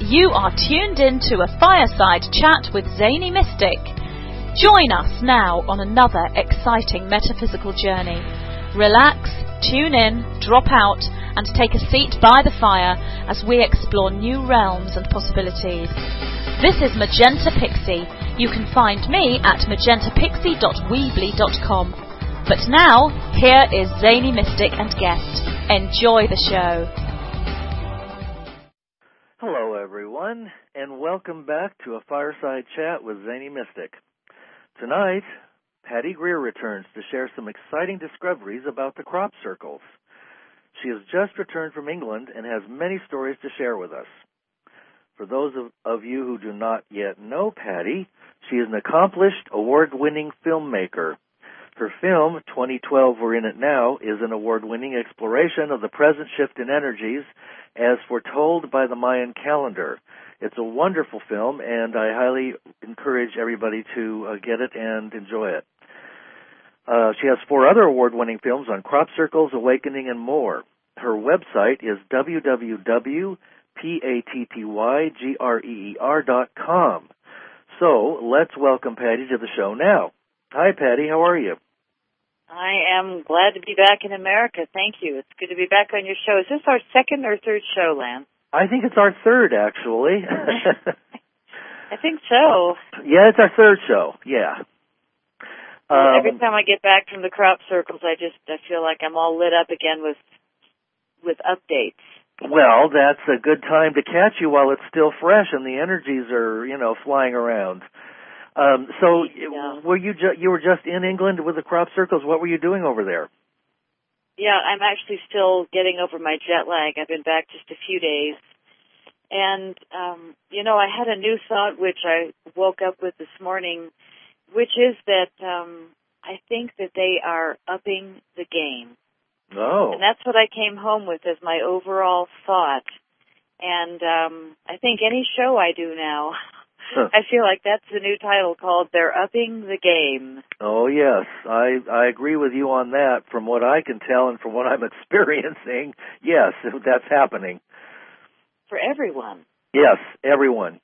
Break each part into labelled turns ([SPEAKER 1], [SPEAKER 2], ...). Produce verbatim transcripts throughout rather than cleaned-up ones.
[SPEAKER 1] You are tuned in to a fireside chat with Zany Mystic. Join us now on another exciting metaphysical journey. Relax, tune in, drop out, and take a seat by the fire as we explore new realms and possibilities. This is Magenta Pixie. You can find me at magenta pixie dot weebly dot com. But now, here is Zany Mystic and guest. Enjoy the show.
[SPEAKER 2] Hello, everyone, and welcome back to a fireside chat with Zany Mystic. Tonight, Patty Greer returns to share some exciting discoveries about the crop circles. She has just returned from England and has many stories to share with us. For those of, of you who do not yet know Patty, she is an accomplished, award-winning filmmaker. Her film, twenty twelve We're In It Now, is an award-winning exploration of the present shift in energies as foretold by the Mayan calendar. It's a wonderful film, and I highly encourage everybody to uh, get it and enjoy it. Uh, she has four other award-winning films on crop circles, awakening, and more. Her website is w w w dot patty greer dot com. So let's welcome Patty to the show now. Hi, Patty. How are you?
[SPEAKER 3] I am glad to be back in America. Thank you. It's good to be back on your show. Is this our second or third show, Lance?
[SPEAKER 2] I think it's our third, actually.
[SPEAKER 3] I think so.
[SPEAKER 2] Yeah, it's our third show. Yeah. Um,
[SPEAKER 3] Every time I get back from the crop circles, I just I feel like I'm all lit up again with with updates.
[SPEAKER 2] Well, that's a good time to catch you while it's still fresh and the energies are, you know, flying around. Um, so,
[SPEAKER 3] yeah.
[SPEAKER 2] were you ju- you were just in England with the crop circles? What were you doing over there?
[SPEAKER 3] Yeah, I'm actually still getting over my jet lag. I've been back just a few days. And, um, you know, I had a new thought which I woke up with this morning, which is that um, I think that they are upping the game.
[SPEAKER 2] Oh.
[SPEAKER 3] And that's what I came home with as my overall thought. And um, I think any show I do now, huh. I feel like that's the new title called They're Upping the Game.
[SPEAKER 2] Oh, yes. I, I agree with you on that. From what I can tell and from what I'm experiencing, yes, that's happening.
[SPEAKER 3] For everyone.
[SPEAKER 2] Yes, everyone.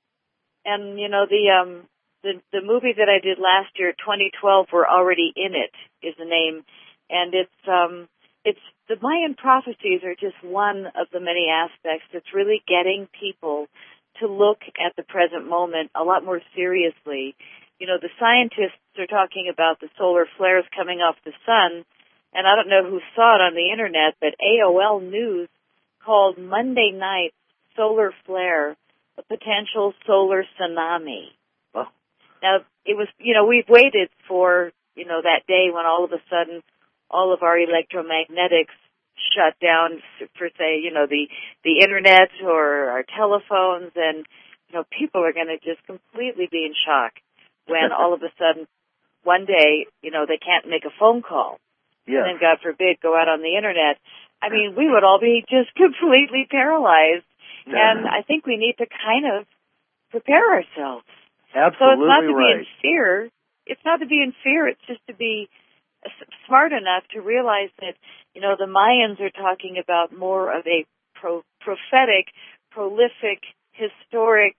[SPEAKER 3] And, you know, the um, the, the movie that I did last year, twenty twelve, We're Already In It, is the name. And it's um, it's the Mayan prophecies are just one of the many aspects that's really getting people to look at the present moment a lot more seriously. You know, the scientists are talking about the solar flares coming off the sun, and I don't know who saw it on the internet, but A O L News called Monday night solar flare a potential solar tsunami.
[SPEAKER 2] Oh.
[SPEAKER 3] Now, it was, you know, we've waited for, you know, that day when all of a sudden all of our electromagnetics shut down for, say, you know, the, the internet or our telephones, and, you know, people are going to just completely be in shock when all of a sudden one day, you know, they can't make a phone call.
[SPEAKER 2] Yes.
[SPEAKER 3] And then, God forbid, go out on the internet. I mean, we would all be just completely paralyzed. And I think we need to kind of prepare ourselves.
[SPEAKER 2] Absolutely
[SPEAKER 3] So it's not to
[SPEAKER 2] right.
[SPEAKER 3] be in fear. It's not to be in fear. It's just to be smart enough to realize that, you know, the Mayans are talking about more of a pro- prophetic, prolific, historic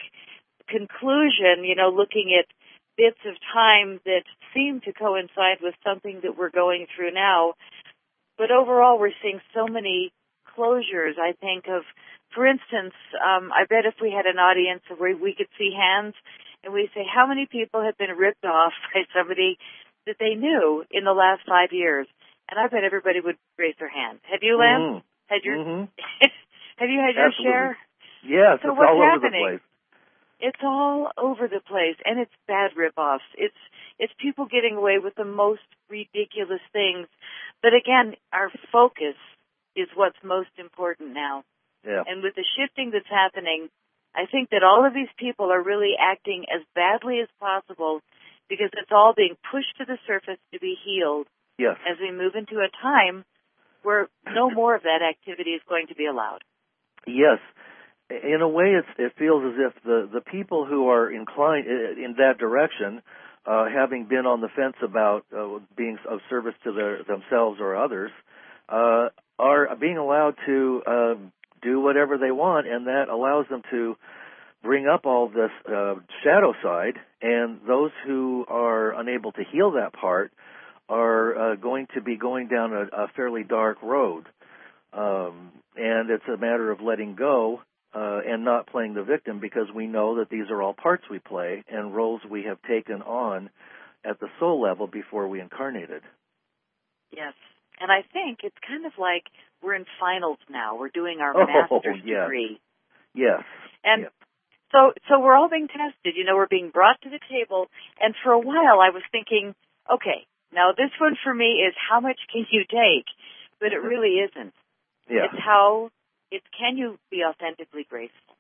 [SPEAKER 3] conclusion, you know, looking at bits of time that seem to coincide with something that we're going through now. But overall, we're seeing so many closures, I think, of, for instance, um, I bet if we had an audience where we could see hands and we say, how many people have been ripped off by somebody that they knew in the last five years? And I bet everybody would raise their hand. Have you, Lance?
[SPEAKER 2] Mm-hmm.
[SPEAKER 3] Had your,
[SPEAKER 2] mm-hmm.
[SPEAKER 3] have you had your
[SPEAKER 2] Absolutely.
[SPEAKER 3] share?
[SPEAKER 2] Yes,
[SPEAKER 3] so
[SPEAKER 2] it's
[SPEAKER 3] what's
[SPEAKER 2] all
[SPEAKER 3] happening?
[SPEAKER 2] over the place.
[SPEAKER 3] It's all over the place, and it's bad rip-offs. It's it's people getting away with the most ridiculous things. But again, our focus is what's most important now.
[SPEAKER 2] Yeah.
[SPEAKER 3] And with the shifting that's happening, I think that all of these people are really acting as badly as possible because it's all being pushed to the surface to be healed.
[SPEAKER 2] Yes.
[SPEAKER 3] As we move into a time where no more of that activity is going to be allowed.
[SPEAKER 2] Yes. In a way, it's, it feels as if the, the people who are inclined in that direction, uh, having been on the fence about uh, being of service to their, themselves or others, uh, are being allowed to uh, do whatever they want, and that allows them to bring up all this uh, shadow side, and those who are unable to heal that part are uh, going to be going down a, a fairly dark road. Um, and it's a matter of letting go uh, and not playing the victim, because we know that these are all parts we play and roles we have taken on at the soul level before we incarnated.
[SPEAKER 3] Yes. And I think it's kind of like we're in finals now. We're doing our
[SPEAKER 2] oh,
[SPEAKER 3] master's
[SPEAKER 2] yes.
[SPEAKER 3] degree.
[SPEAKER 2] Yes.
[SPEAKER 3] And
[SPEAKER 2] yep.
[SPEAKER 3] so so we're all being tested. You know, we're being brought to the table. And for a while I was thinking, okay, now this one for me is how much can you take? But it really isn't.
[SPEAKER 2] Yeah.
[SPEAKER 3] It's how, it's can you be authentically graceful?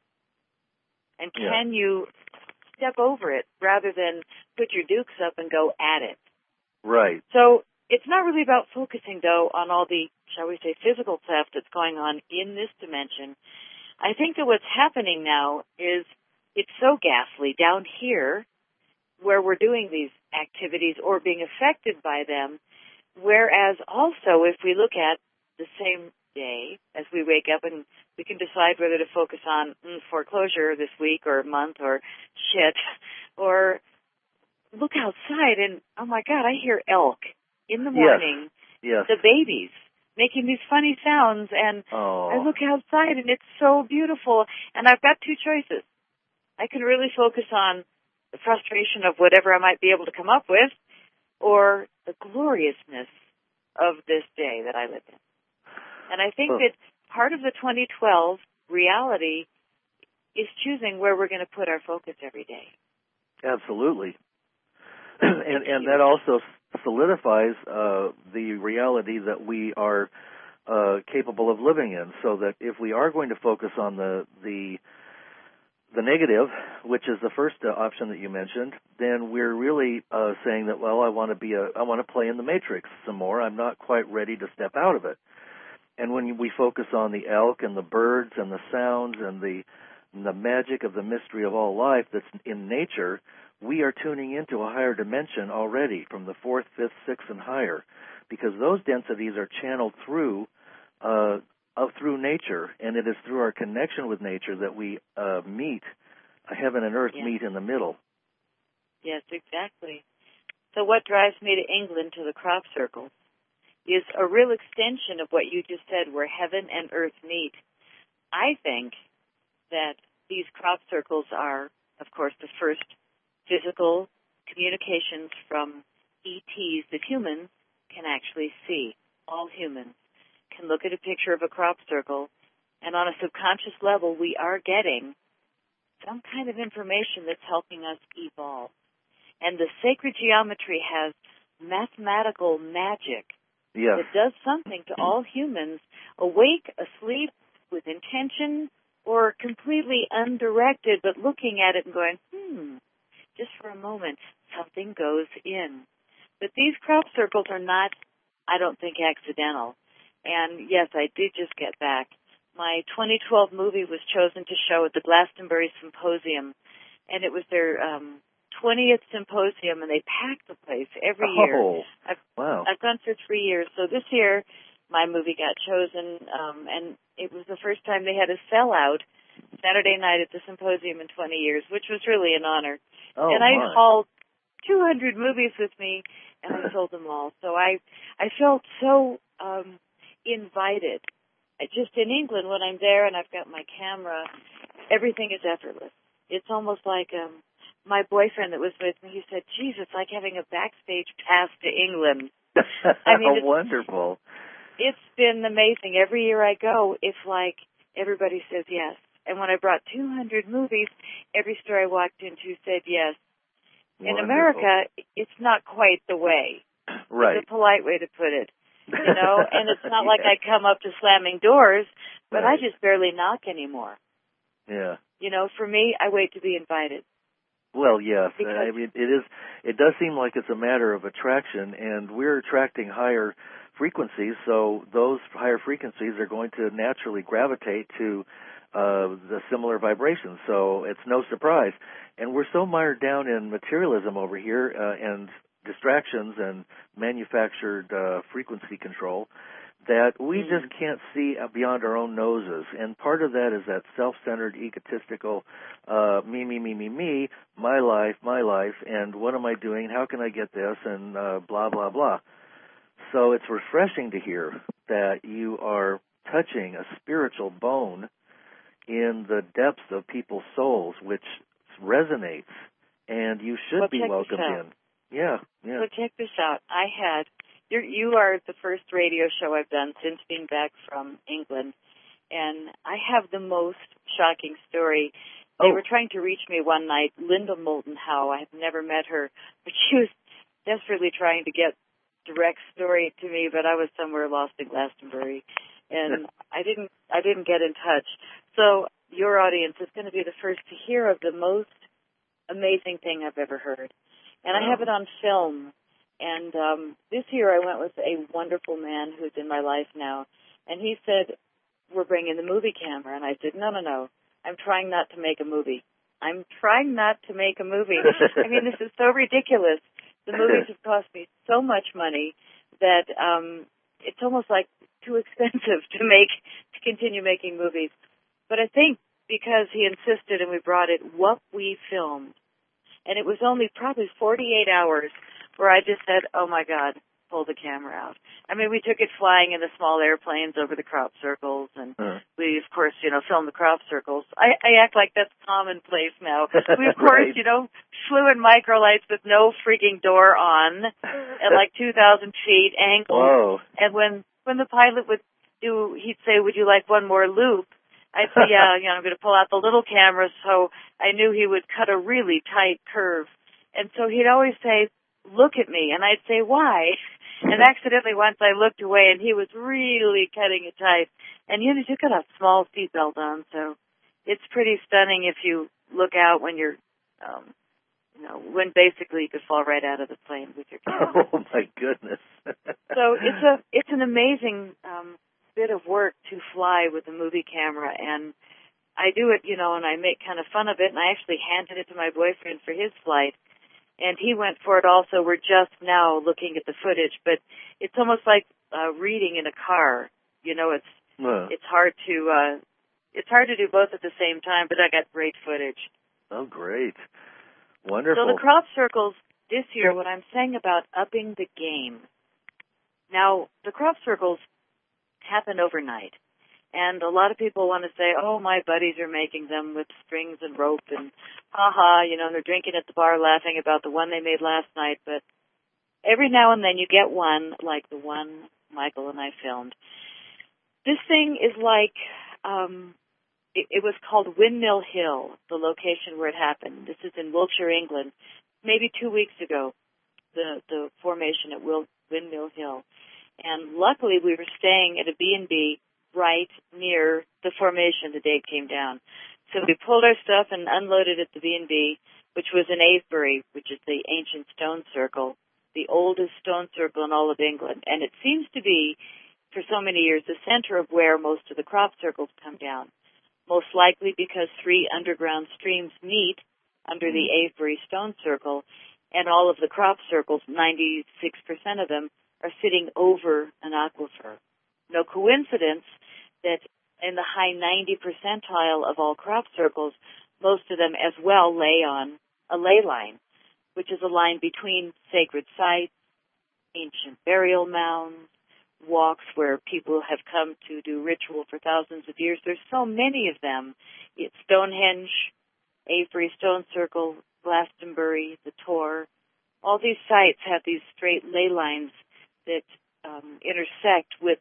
[SPEAKER 3] And can yeah. you step over it rather than put your dukes up and go at it?
[SPEAKER 2] Right.
[SPEAKER 3] So it's not really about focusing, though, on all the, shall we say, physical theft that's going on in this dimension. I think that what's happening now is it's so ghastly down here where we're doing these activities or being affected by them, whereas also if we look at the same day as we wake up and we can decide whether to focus on mm, foreclosure this week or month or shit, or look outside and, oh my God, I hear elk in the morning,
[SPEAKER 2] yes. Yes.
[SPEAKER 3] the babies making these funny sounds, and
[SPEAKER 2] oh.
[SPEAKER 3] I look outside and it's so beautiful, and I've got two choices. I can really focus on the frustration of whatever I might be able to come up with, or the gloriousness of this day that I live in. And I think oh. that part of the twenty twelve reality is choosing where we're going to put our focus every day.
[SPEAKER 2] Absolutely. and and that also solidifies uh, the reality that we are uh, capable of living in, so that if we are going to focus on the the the negative, which is the first uh, option that you mentioned, then we're really uh, saying that, well, I want to be a I want to play in the matrix some more. I'm not quite ready to step out of it. And when we focus on the elk and the birds and the sounds and the and the magic of the mystery of all life that's in nature, we are tuning into a higher dimension already from the fourth, fifth, sixth, and higher, because those densities are channeled through uh, uh, through nature, and it is through our connection with nature that we uh, meet, uh, heaven and earth
[SPEAKER 3] yes.
[SPEAKER 2] meet in the middle.
[SPEAKER 3] Yes, exactly. So what drives me to England, to the crop circles, is a real extension of what you just said, where heaven and earth meet. I think that these crop circles are, of course, the first physical communications from E Ts that humans can actually see. All humans can look at a picture of a crop circle, and on a subconscious level, we are getting some kind of information that's helping us evolve. And the sacred geometry has mathematical magic
[SPEAKER 2] yes.
[SPEAKER 3] that does something to all humans, awake, asleep, with intention, or completely undirected, but looking at it and going, hmm, just for a moment, something goes in. But these crop circles are not, I don't think, accidental. And yes, I did just get back. My twenty twelve movie was chosen to show at the Glastonbury Symposium, and it was their um, twentieth symposium, and they packed the place every year.
[SPEAKER 2] Oh,
[SPEAKER 3] I've,
[SPEAKER 2] wow.
[SPEAKER 3] I've gone for three years. So this year, my movie got chosen, um, and it was the first time they had a sellout Saturday night at the symposium in twenty years, which was really an honor.
[SPEAKER 2] Oh,
[SPEAKER 3] and I
[SPEAKER 2] my.
[SPEAKER 3] hauled two hundred movies with me, and I sold them all. So I, I felt so um, invited. Just in England, when I'm there and I've got my camera, everything is effortless. It's almost like um, my boyfriend that was with me, he said, geez, it's like having a backstage pass to England. I mean, it's,
[SPEAKER 2] wonderful.
[SPEAKER 3] It's been amazing. Every year I go, it's like everybody says yes. And when I brought two hundred movies, every store I walked into said yes.
[SPEAKER 2] Wonderful.
[SPEAKER 3] In America, it's not quite the way.
[SPEAKER 2] Right.
[SPEAKER 3] It's a polite way to put it. You know, and it's not like I come up to slamming doors, but
[SPEAKER 2] right.
[SPEAKER 3] I just barely knock anymore.
[SPEAKER 2] Yeah.
[SPEAKER 3] You know, for me, I wait to be invited.
[SPEAKER 2] Well, yes.
[SPEAKER 3] Because
[SPEAKER 2] I mean, it is. It does seem like it's a matter of attraction, and we're attracting higher frequencies, so those higher frequencies are going to naturally gravitate to uh, the similar vibrations. So it's no surprise. And we're so mired down in materialism over here uh, and distractions and manufactured uh, frequency control that we
[SPEAKER 3] mm.
[SPEAKER 2] just can't see beyond our own noses. And part of that is that self-centered, egotistical, uh, me, me, me, me, me, my life, my life, and what am I doing, how can I get this, and uh, blah, blah, blah. So it's refreshing to hear that you are touching a spiritual bone in the depths of people's souls, which resonates, and you should
[SPEAKER 3] well,
[SPEAKER 2] be welcomed in. Yeah, yeah.
[SPEAKER 3] So check this out. I had... You're, you are the first radio show I've done since being back from England, and I have the most shocking story. They
[SPEAKER 2] oh.
[SPEAKER 3] were trying to reach me one night, Linda Moulton Howe. I have never met her, but she was desperately trying to get direct story to me, but I was somewhere lost in Glastonbury, and I didn't I didn't get in touch. So your audience is going to be the first to hear of the most amazing thing I've ever heard, and I have it on film. And um, this year I went with a wonderful man who's in my life now, and he said, we're bringing the movie camera. And I said, no, no, no, I'm trying not to make a movie. I'm trying not to make a movie. I mean, this is so ridiculous. The movies have cost me so much money that um, it's almost like too expensive to make, to continue making movies. But I think because he insisted and we brought it, what we filmed, and it was only probably forty-eight hours where I just said, oh, my God, pull the camera out. I mean, we took it flying in the small airplanes over the crop circles, and uh-huh. we, of course, you know, filmed the crop circles. I, I act like that's commonplace now. We, of course, right. you know, flew in microlights with no freaking door on at like two thousand feet angle.
[SPEAKER 2] Whoa.
[SPEAKER 3] And when, when the pilot would do, he'd say, would you like one more loop? I'd say, yeah, you know, I'm going to pull out the little camera, so I knew he would cut a really tight curve. And so he'd always say, look at me. And I'd say, why? And accidentally once I looked away and he was really cutting it tight. And you know, you got a small seatbelt on, so it's pretty stunning if you look out when you're, um, you know, when basically you could fall right out of the plane with your camera.
[SPEAKER 2] Oh my goodness.
[SPEAKER 3] So it's a, it's an amazing, um, bit of work to fly with a movie camera. And I do it, you know, and I make kind of fun of it. And I actually handed it to my boyfriend for his flight. And he went for it also. We're just now looking at the footage, but it's almost like uh, reading in a car. You know, it's
[SPEAKER 2] uh.
[SPEAKER 3] it's hard to uh, it's hard to do both at the same time. But I got great footage.
[SPEAKER 2] Oh, great, wonderful.
[SPEAKER 3] So the crop circles this year. What I'm saying about upping the game. Now the crop circles happen overnight. And a lot of people want to say, oh, my buddies are making them with strings and rope and ha-ha, you know, and they're drinking at the bar laughing about the one they made last night. But every now and then you get one like the one Michael and I filmed. This thing is like, um, it, it was called Windmill Hill, the location where it happened. This is in Wiltshire, England, maybe two weeks ago, the, the formation at Wil- Windmill Hill. And luckily we were staying at a B and B right near the formation the day it came down. So we pulled our stuff and unloaded at the B and B, which was in Avebury, which is the ancient stone circle, the oldest stone circle in all of England. And it seems to be, for so many years, the center of where most of the crop circles come down, most likely because three underground streams meet under the Avebury stone circle, and all of the crop circles, ninety-six percent of them, are sitting over an aquifer. No coincidence that in the high ninety percentile of all crop circles, most of them as well lay on a ley line, which is a line between sacred sites, ancient burial mounds, walks where people have come to do ritual for thousands of years. There's so many of them. It's Stonehenge, Avebury Stone Circle, Glastonbury, the Tor. All these sites have these straight ley lines that um, intersect with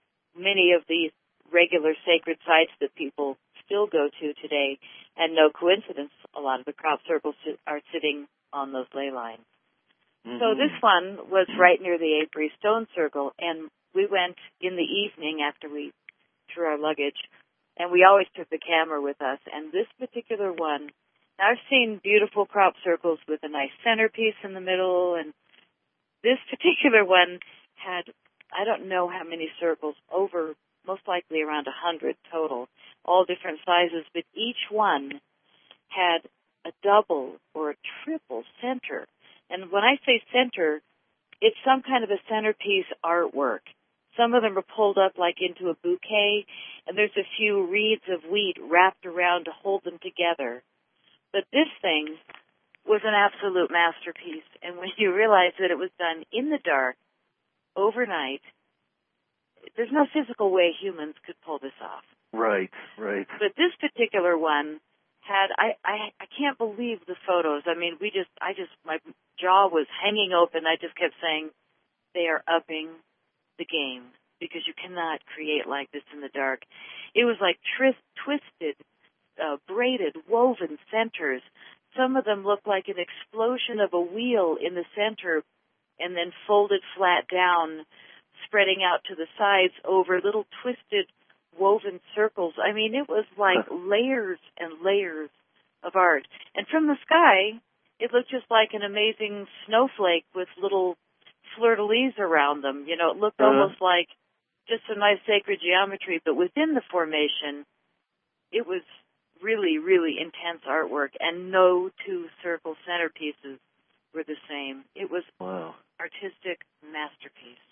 [SPEAKER 3] many of the regular sacred sites that people still go to today, and no coincidence, a lot of the crop circles are sitting on those ley lines. Mm-hmm. So this one was right near the Avebury Stone Circle, and we went in the evening after we threw our luggage, and we always took the camera with us. And this particular one, now I've seen beautiful crop circles with a nice centerpiece in the middle, and this particular one had, I don't know how many circles, over most likely around a hundred total, all different sizes, but each one had a double or a triple center. And when I say center, it's some kind of a centerpiece artwork, some of them are pulled up like into a bouquet, and there's a few reeds of wheat wrapped around to hold them together. But this thing was an absolute masterpiece, and when you realize that it was done in the dark, overnight, there's no physical way humans could pull this off.
[SPEAKER 2] Right, right.
[SPEAKER 3] But this particular one had, I, I, I can't believe the photos. I mean, we just, I just, my jaw was hanging open. I just kept saying, they are upping the game because you cannot create like this in the dark. It was like tris- twisted, uh, braided, woven centers. Some of them looked like an explosion of a wheel in the center and then folded flat down, spreading out to the sides over little twisted woven circles. I mean, it was like layers and layers of art. And from the sky, it looked just like an amazing snowflake with little fleur-de-lis around them. You know, it looked
[SPEAKER 2] uh-huh.
[SPEAKER 3] almost like just some nice sacred geometry, but within the formation, it was really, really intense artwork, and no two circle centerpieces were the same. It was
[SPEAKER 2] wow.
[SPEAKER 3] artistic masterpiece.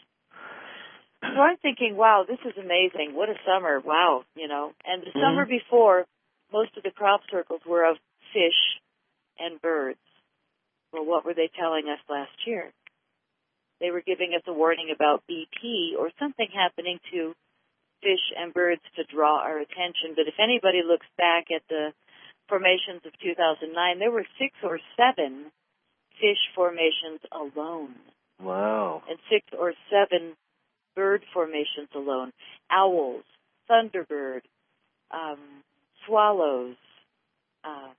[SPEAKER 3] So I'm thinking, wow, this is amazing. What a summer. Wow, you know. And the mm-hmm. summer before, most of the crop circles were of fish and birds. Well, what were they telling us last year? They were giving us a warning about B P or something happening to fish and birds to draw our attention. But if anybody looks back at the formations of two thousand nine, there were six or seven fish formations alone.
[SPEAKER 2] Wow.
[SPEAKER 3] And six or seven bird formations alone. Owls, thunderbird, um, swallows. Uh,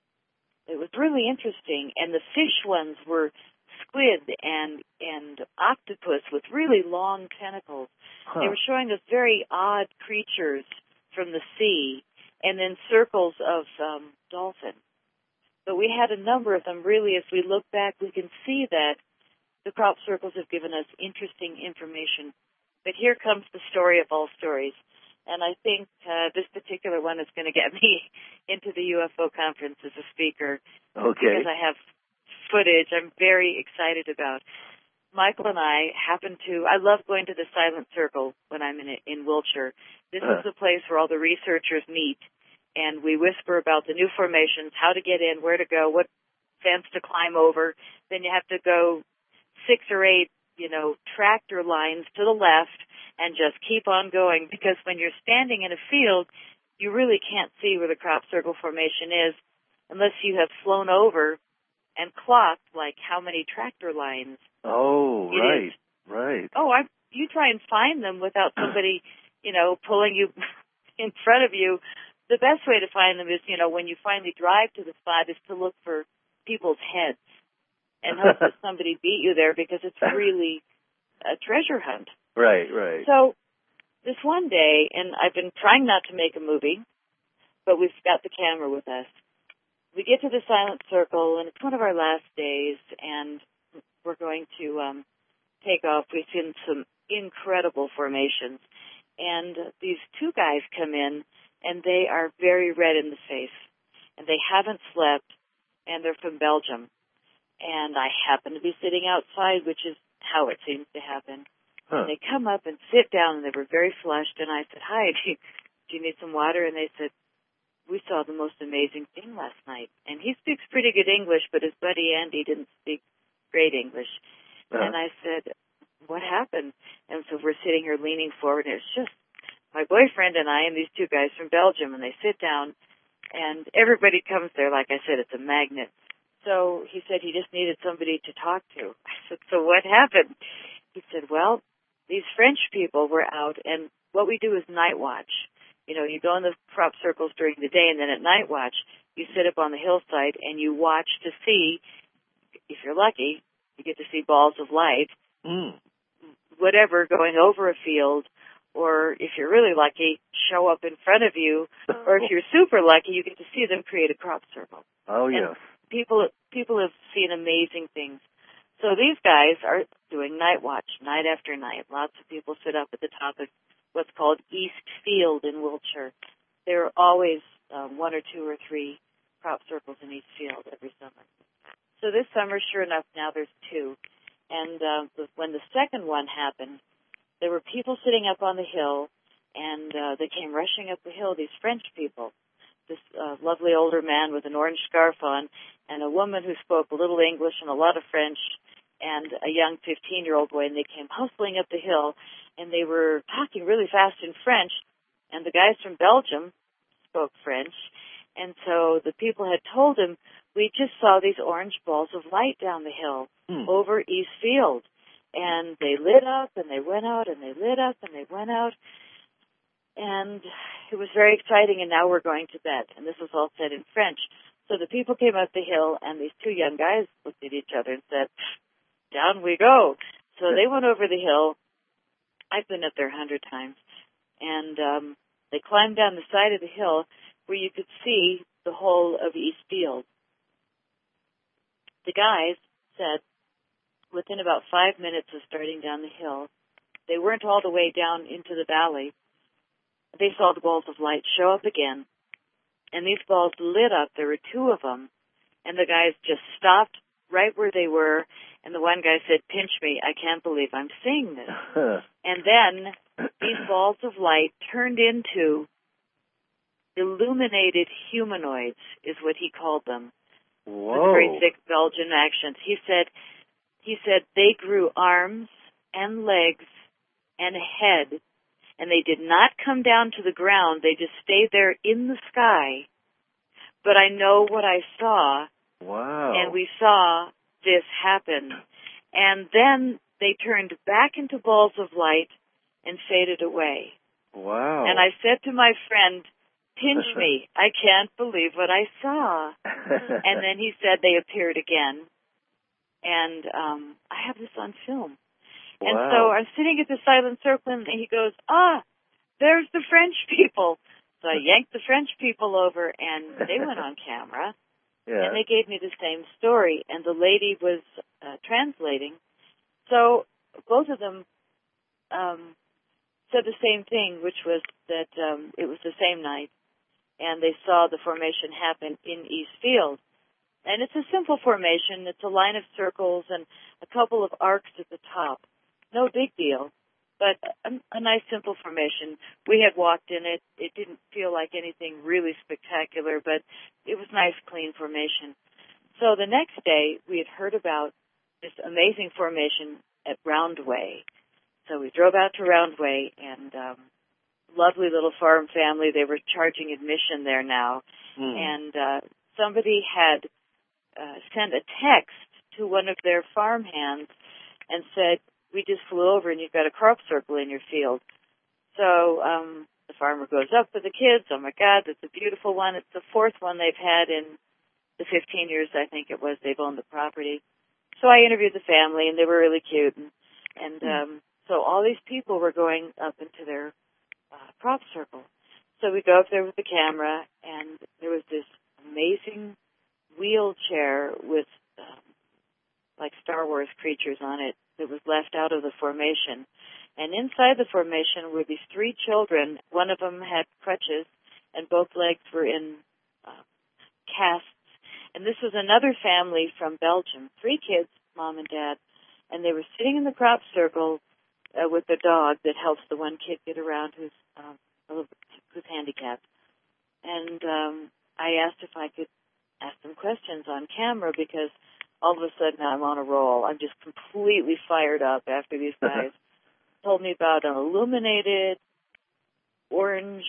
[SPEAKER 3] it was really interesting. And the fish ones were squid and and octopus with really long tentacles. Huh. They were showing us very odd creatures from the sea, and then circles of um, dolphin. But we had a number of them. Really, as we look back, we can see that the crop circles have given us interesting information. But here comes the story of all stories. And I think uh, this particular one is going to get me into the U F O conference as a speaker.
[SPEAKER 2] Okay.
[SPEAKER 3] Because I have footage I'm very excited about. Michael and I happen to, I love going to the Silent Circle when I'm in in Wiltshire. This uh. is the place where all the researchers meet, and we whisper about the new formations, how to get in, where to go, what fence to climb over. Then you have to go six or eight, you know, tractor lines to the left and just keep on going, because when you're standing in a field, you really can't see where the crop circle formation is unless you have flown over and clocked, like, how many tractor lines.
[SPEAKER 2] Oh,
[SPEAKER 3] it
[SPEAKER 2] right,
[SPEAKER 3] is.
[SPEAKER 2] right.
[SPEAKER 3] Oh, I, you try and find them without somebody, you know, pulling you in front of you. The best way to find them is, you know, when you finally drive to the spot, is to look for people's heads and hope that somebody beat you there, because it's really a treasure hunt.
[SPEAKER 2] Right, right.
[SPEAKER 3] So this one day, and I've been trying not to make a movie, but we've got the camera with us. We get to the Silent Circle, and it's one of our last days, and we're going to um, take off. We've seen some incredible formations. And these two guys come in, and they are very red in the face, and they haven't slept, and they're from Belgium. And I happen to be sitting outside, which is how it seems to happen. Huh. And they come up and sit down, and they were very flushed, and I said, hi, do you, do you need some water? And they said, we saw the most amazing thing last night. And he speaks pretty good English, but his buddy Andy didn't speak great English. Uh-huh. And I said, what happened? And so we're sitting here leaning forward, and it's just my boyfriend and I and these two guys from Belgium, and they sit down, and everybody comes there. Like I said, it's a magnet. So he said he just needed somebody to talk to. I said, so what happened? He said, well, these French people were out, and what we do is night watch. You know, you go in the crop circles during the day, and then at night watch, you sit up on the hillside and you watch to see, if you're lucky, you get to see balls of light,
[SPEAKER 2] mm.
[SPEAKER 3] whatever, going over a field, or if you're really lucky, show up in front of you, or if you're super lucky, you get to see them create a crop circle.
[SPEAKER 2] Oh,
[SPEAKER 3] and
[SPEAKER 2] yes.
[SPEAKER 3] People, people have seen amazing things. So these guys are doing night watch, night after night. Lots of people sit up at the top of what's called East Field in Wiltshire. There are always um, one or two or three crop circles in East Field every summer. So this summer, sure enough, now there's two. And uh, when the second one happened, there were people sitting up on the hill, and uh, they came rushing up the hill, these French people. This uh, lovely older man with an orange scarf on, and a woman who spoke a little English and a lot of French, and a young fifteen-year-old boy, and they came hustling up the hill, and they were talking really fast in French, and the guys from Belgium spoke French, and so the people had told him, we just saw these orange balls of light down the hill
[SPEAKER 2] Hmm.
[SPEAKER 3] over East Field, and they lit up, and they went out, and they lit up, and they went out, and it was very exciting, and now we're going to bed, and this was all said in French. So the people came up the hill, and these two young guys looked at each other and said, down we go. So they went over the hill. I've been up there a hundred times. And um, they climbed down the side of the hill where you could see the whole of East Field. The guys said within about five minutes of starting down the hill, they weren't all the way down into the valley. They saw the balls of light show up again. And these balls lit up. There were two of them. And the guys just stopped right where they were, and the one guy said, pinch me, I can't believe I'm seeing this. And then these balls of light turned into illuminated humanoids, is what he called them.
[SPEAKER 2] Whoa.
[SPEAKER 3] With very thick Belgian accents. He said, he said they grew arms and legs and a head, and they did not come down to the ground. They just stayed there in the sky. But I know what I saw.
[SPEAKER 2] Wow.
[SPEAKER 3] And we saw this happen. And then they turned back into balls of light and faded away.
[SPEAKER 2] Wow.
[SPEAKER 3] And I said to my friend, pinch me. I can't believe what I saw. And then he said they appeared again. And um, I have this on film.
[SPEAKER 2] Wow.
[SPEAKER 3] And so I'm sitting at the silent circle, and he goes, ah, there's the French people. So I yanked the French people over, and they went on camera.
[SPEAKER 2] Yeah.
[SPEAKER 3] And they gave me the same story, and the lady was uh, translating. So both of them um, said the same thing, which was that um, it was the same night, and they saw the formation happen in East Field. And it's a simple formation. It's a line of circles and a couple of arcs at the top. No big deal, but a, a nice simple formation. We had walked in it. It didn't feel like anything really spectacular, but it was nice, clean formation. So the next day, we had heard about this amazing formation at Roundway. So we drove out to Roundway, and um, lovely little farm family. They were charging admission there now.
[SPEAKER 2] Mm.
[SPEAKER 3] And uh, somebody had uh, sent a text to one of their farm hands and said, we just flew over and you've got a crop circle in your field. So um, the farmer goes up with the kids. Oh, my God, that's a beautiful one. It's the fourth one they've had in the fifteen years, I think it was, they've owned the property. So I interviewed the family, and they were really cute. And, and um, so all these people were going up into their uh, crop circle. So we go up there with the camera, and there was this amazing wheelchair with um, like Star Wars creatures on it that was left out of the formation. And inside the formation were these three children. One of them had crutches, and both legs were in uh, casts. And this was another family from Belgium, three kids, mom and dad, and they were sitting in the crop circle uh, with their dog that helps the one kid get around who's um, a little, who's handicapped. And um, I asked if I could ask them questions on camera because all of a sudden I'm on a roll. I'm just completely fired up after these guys told me about an illuminated orange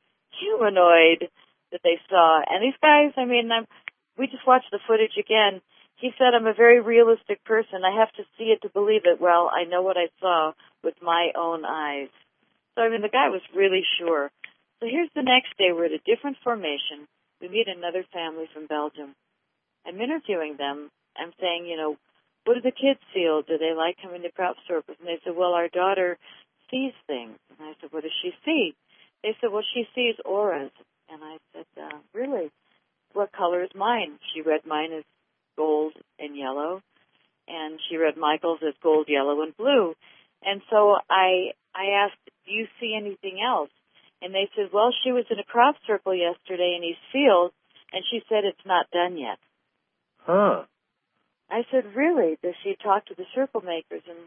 [SPEAKER 3] humanoid that they saw. And these guys, I mean, I'm, we just watched the footage again. He said, I'm a very realistic person. I have to see it to believe it. Well, I know what I saw with my own eyes. So, I mean, the guy was really sure. So here's the next day. We're at a different formation. We meet another family from Belgium. I'm interviewing them. I'm saying, you know, what do the kids feel? Do they like coming to crop circles? And they said, well, our daughter sees things. And I said, what does she see? They said, well, she sees auras. And I said, uh, really? What color is mine? She read mine as gold and yellow, and she read Michael's as gold, yellow, and blue. And so I I asked, do you see anything else? And they said, well, she was in a crop circle yesterday in East Field, and she said it's not done yet.
[SPEAKER 2] Huh.
[SPEAKER 3] I said, really? Does she talk to the circle makers? And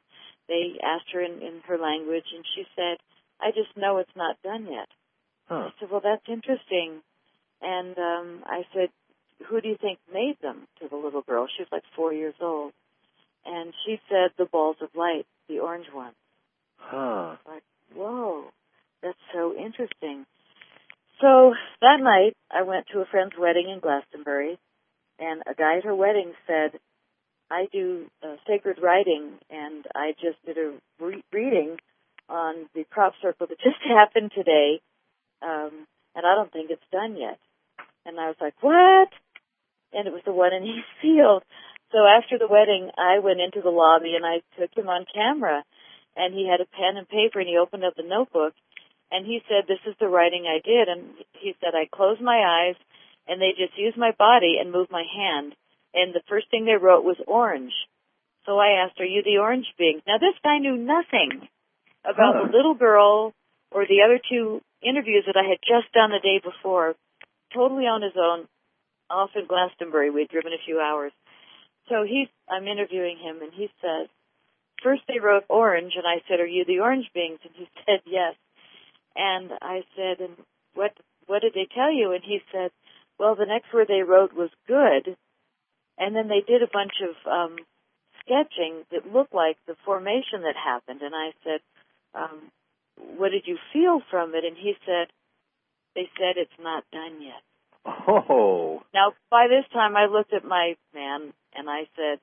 [SPEAKER 3] they asked her in, in her language, and she said, I just know it's not done yet.
[SPEAKER 2] Huh.
[SPEAKER 3] I said, well, that's interesting. And um, I said, who do you think made them, to the little girl? She was like four years old. And she said, the balls of light, the orange ones.
[SPEAKER 2] Huh.
[SPEAKER 3] Like, whoa, that's so interesting. So that night, I went to a friend's wedding in Glastonbury, and a guy at her wedding said, I do uh, sacred writing, and I just did a re- reading on the crop circle that just happened today, um, and I don't think it's done yet. And I was like, what? And it was the one in Eastfield. So after the wedding, I went into the lobby, and I took him on camera, and he had a pen and paper, and he opened up the notebook, and he said, this is the writing I did. And he said, I closed my eyes, and they just used my body and moved my hand. And the first thing they wrote was orange. So I asked, are you the orange being? Now, this guy knew nothing about
[SPEAKER 2] huh.
[SPEAKER 3] the little girl or the other two interviews that I had just done the day before, totally on his own, off in Glastonbury. We'd driven a few hours. So he's, I'm interviewing him, and he says, first they wrote orange, and I said, are you the orange beings? And he said, yes. And I said, and what what did they tell you? And he said, well, the next word they wrote was good. And then they did a bunch of um, sketching that looked like the formation that happened. And I said, um, what did you feel from it? And he said, they said it's not done yet.
[SPEAKER 2] Oh.
[SPEAKER 3] Now, by this time, I looked at my man, and I said,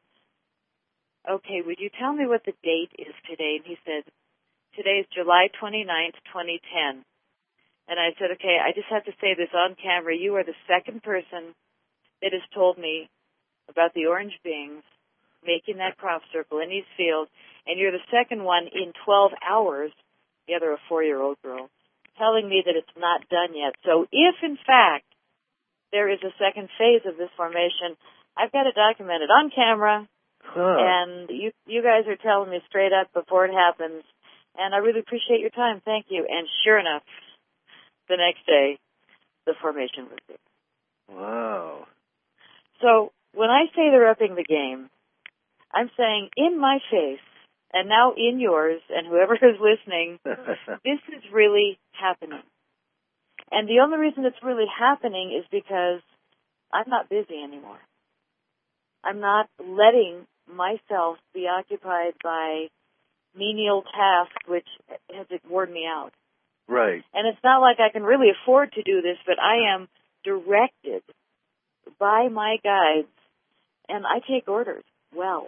[SPEAKER 3] okay, would you tell me what the date is today? And he said, today is July twenty-ninth, twenty ten. And I said, okay, I just have to say this on camera. You are the second person that has told me about the orange beings making that crop circle in Eastfield, and you're the second one in twelve hours, the other a four-year-old girl, telling me that it's not done yet. So if, in fact, there is a second phase of this formation, I've got to document it on camera,
[SPEAKER 2] Huh.
[SPEAKER 3] and you you guys are telling me straight up before it happens, and I really appreciate your time. Thank you. And sure enough, the next day, the formation was there.
[SPEAKER 2] Wow.
[SPEAKER 3] So when I say they're upping the game, I'm saying in my face, and now in yours, and whoever is listening, this is really happening. And the only reason it's really happening is because I'm not busy anymore. I'm not letting myself be occupied by menial tasks, which has worn me out.
[SPEAKER 2] Right.
[SPEAKER 3] And it's not like I can really afford to do this, but I am directed by my guides, and I take orders well.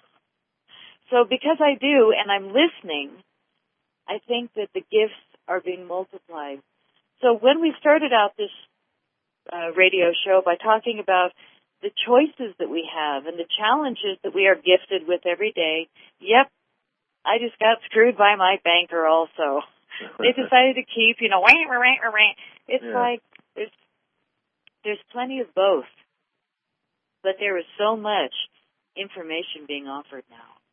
[SPEAKER 3] So because I do, and I'm listening, I think that the gifts are being multiplied. So when we started out this uh, radio show by talking about the choices that we have and the challenges that we are gifted with every day, yep, I just got screwed by my banker also. They decided to keep, you know, wah, wah, wah, wah. It's
[SPEAKER 2] yeah.
[SPEAKER 3] like there's there's plenty of both, but there is so much information being offered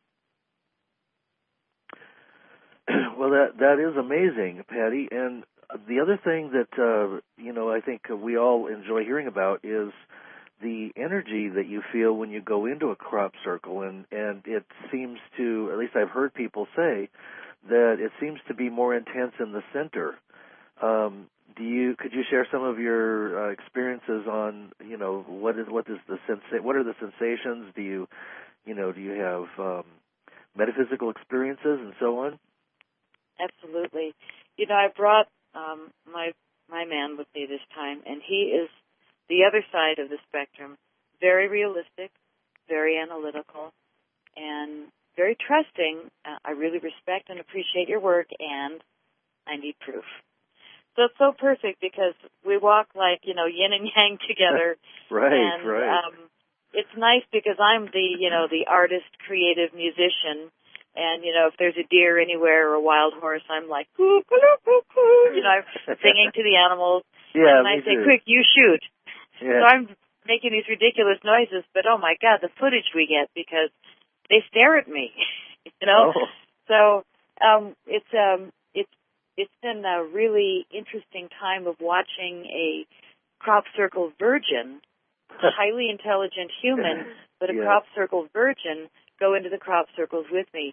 [SPEAKER 3] now.
[SPEAKER 2] Well, that that is amazing, Patty. And the other thing that uh, you know, I think we all enjoy hearing about is the energy that you feel when you go into a crop circle, and and it seems to, at least I've heard people say, that it seems to be more intense in the center. Um, do you could you share some of your uh, experiences on, you know, what is what is the sensa- what are the sensations? Do you you know do you have um, metaphysical experiences and so on?
[SPEAKER 3] Absolutely. You know, I brought um, my my man with me this time, and he is the other side of the spectrum, very realistic, very analytical, and very trusting. Uh, I really respect and appreciate your work, and I need proof. So it's so perfect because we walk like, you know, yin and yang together.
[SPEAKER 2] Right,
[SPEAKER 3] and,
[SPEAKER 2] right.
[SPEAKER 3] Um, it's nice because I'm the, you know, the artist, creative musician. And, you know, if there's a deer anywhere or a wild horse, I'm like, coo, coo, coo, coo, you know, I'm singing to the animals.
[SPEAKER 2] Yeah,
[SPEAKER 3] and I
[SPEAKER 2] me
[SPEAKER 3] say,
[SPEAKER 2] too.
[SPEAKER 3] quick, you shoot.
[SPEAKER 2] Yeah.
[SPEAKER 3] So I'm making these ridiculous noises, but oh my God, the footage we get because they stare at me, you know.
[SPEAKER 2] Oh.
[SPEAKER 3] So um, it's um, it's it's been a really interesting time of watching a crop circle virgin, a highly intelligent human, but a
[SPEAKER 2] yeah.
[SPEAKER 3] crop circle virgin go into the crop circles with me.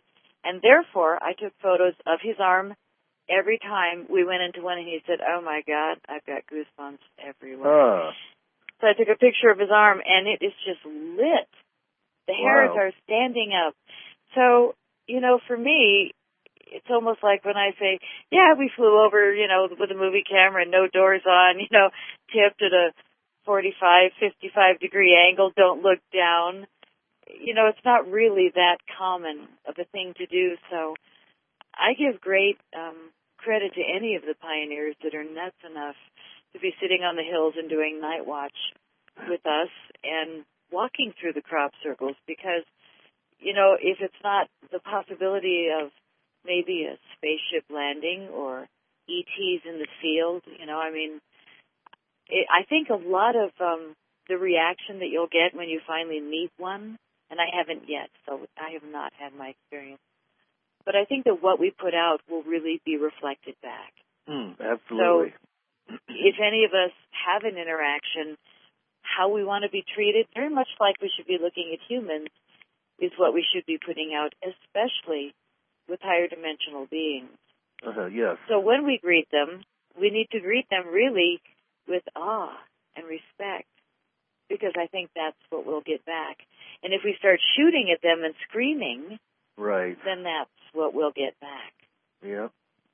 [SPEAKER 3] And therefore, I took photos of his arm every time we went into one, and he said, "Oh, my God, I've got goosebumps everywhere."
[SPEAKER 2] Uh.
[SPEAKER 3] So I took a picture of his arm, and it is just lit. The hairs
[SPEAKER 2] Wow.
[SPEAKER 3] are standing up. So, you know, for me, it's almost like when I say, yeah, we flew over, you know, with a movie camera and no doors on, you know, tipped at a forty-five, fifty-five degree angle, don't look down. You know, it's not really that common of a thing to do. So I give great um, credit to any of the pioneers that are nuts enough to be sitting on the hills and doing night watch with us and walking through the crop circles, because, you know, if it's not the possibility of maybe a spaceship landing or E Ts in the field, you know, I mean, it, I think a lot of um, the reaction that you'll get when you finally meet one, and I haven't yet, so I have not had my experience, but I think that what we put out will really be reflected back.
[SPEAKER 2] Mm, absolutely.
[SPEAKER 3] So if any of us have an interaction, how we want to be treated, very much like we should be looking at humans, is what we should be putting out, especially with higher dimensional beings.
[SPEAKER 2] Uh-huh, yes.
[SPEAKER 3] So when we greet them, we need to greet them really with awe and respect, because I think that's what we'll get back. And if we start shooting at them and screaming,
[SPEAKER 2] right,
[SPEAKER 3] then that's what we'll get back.
[SPEAKER 2] Yeah.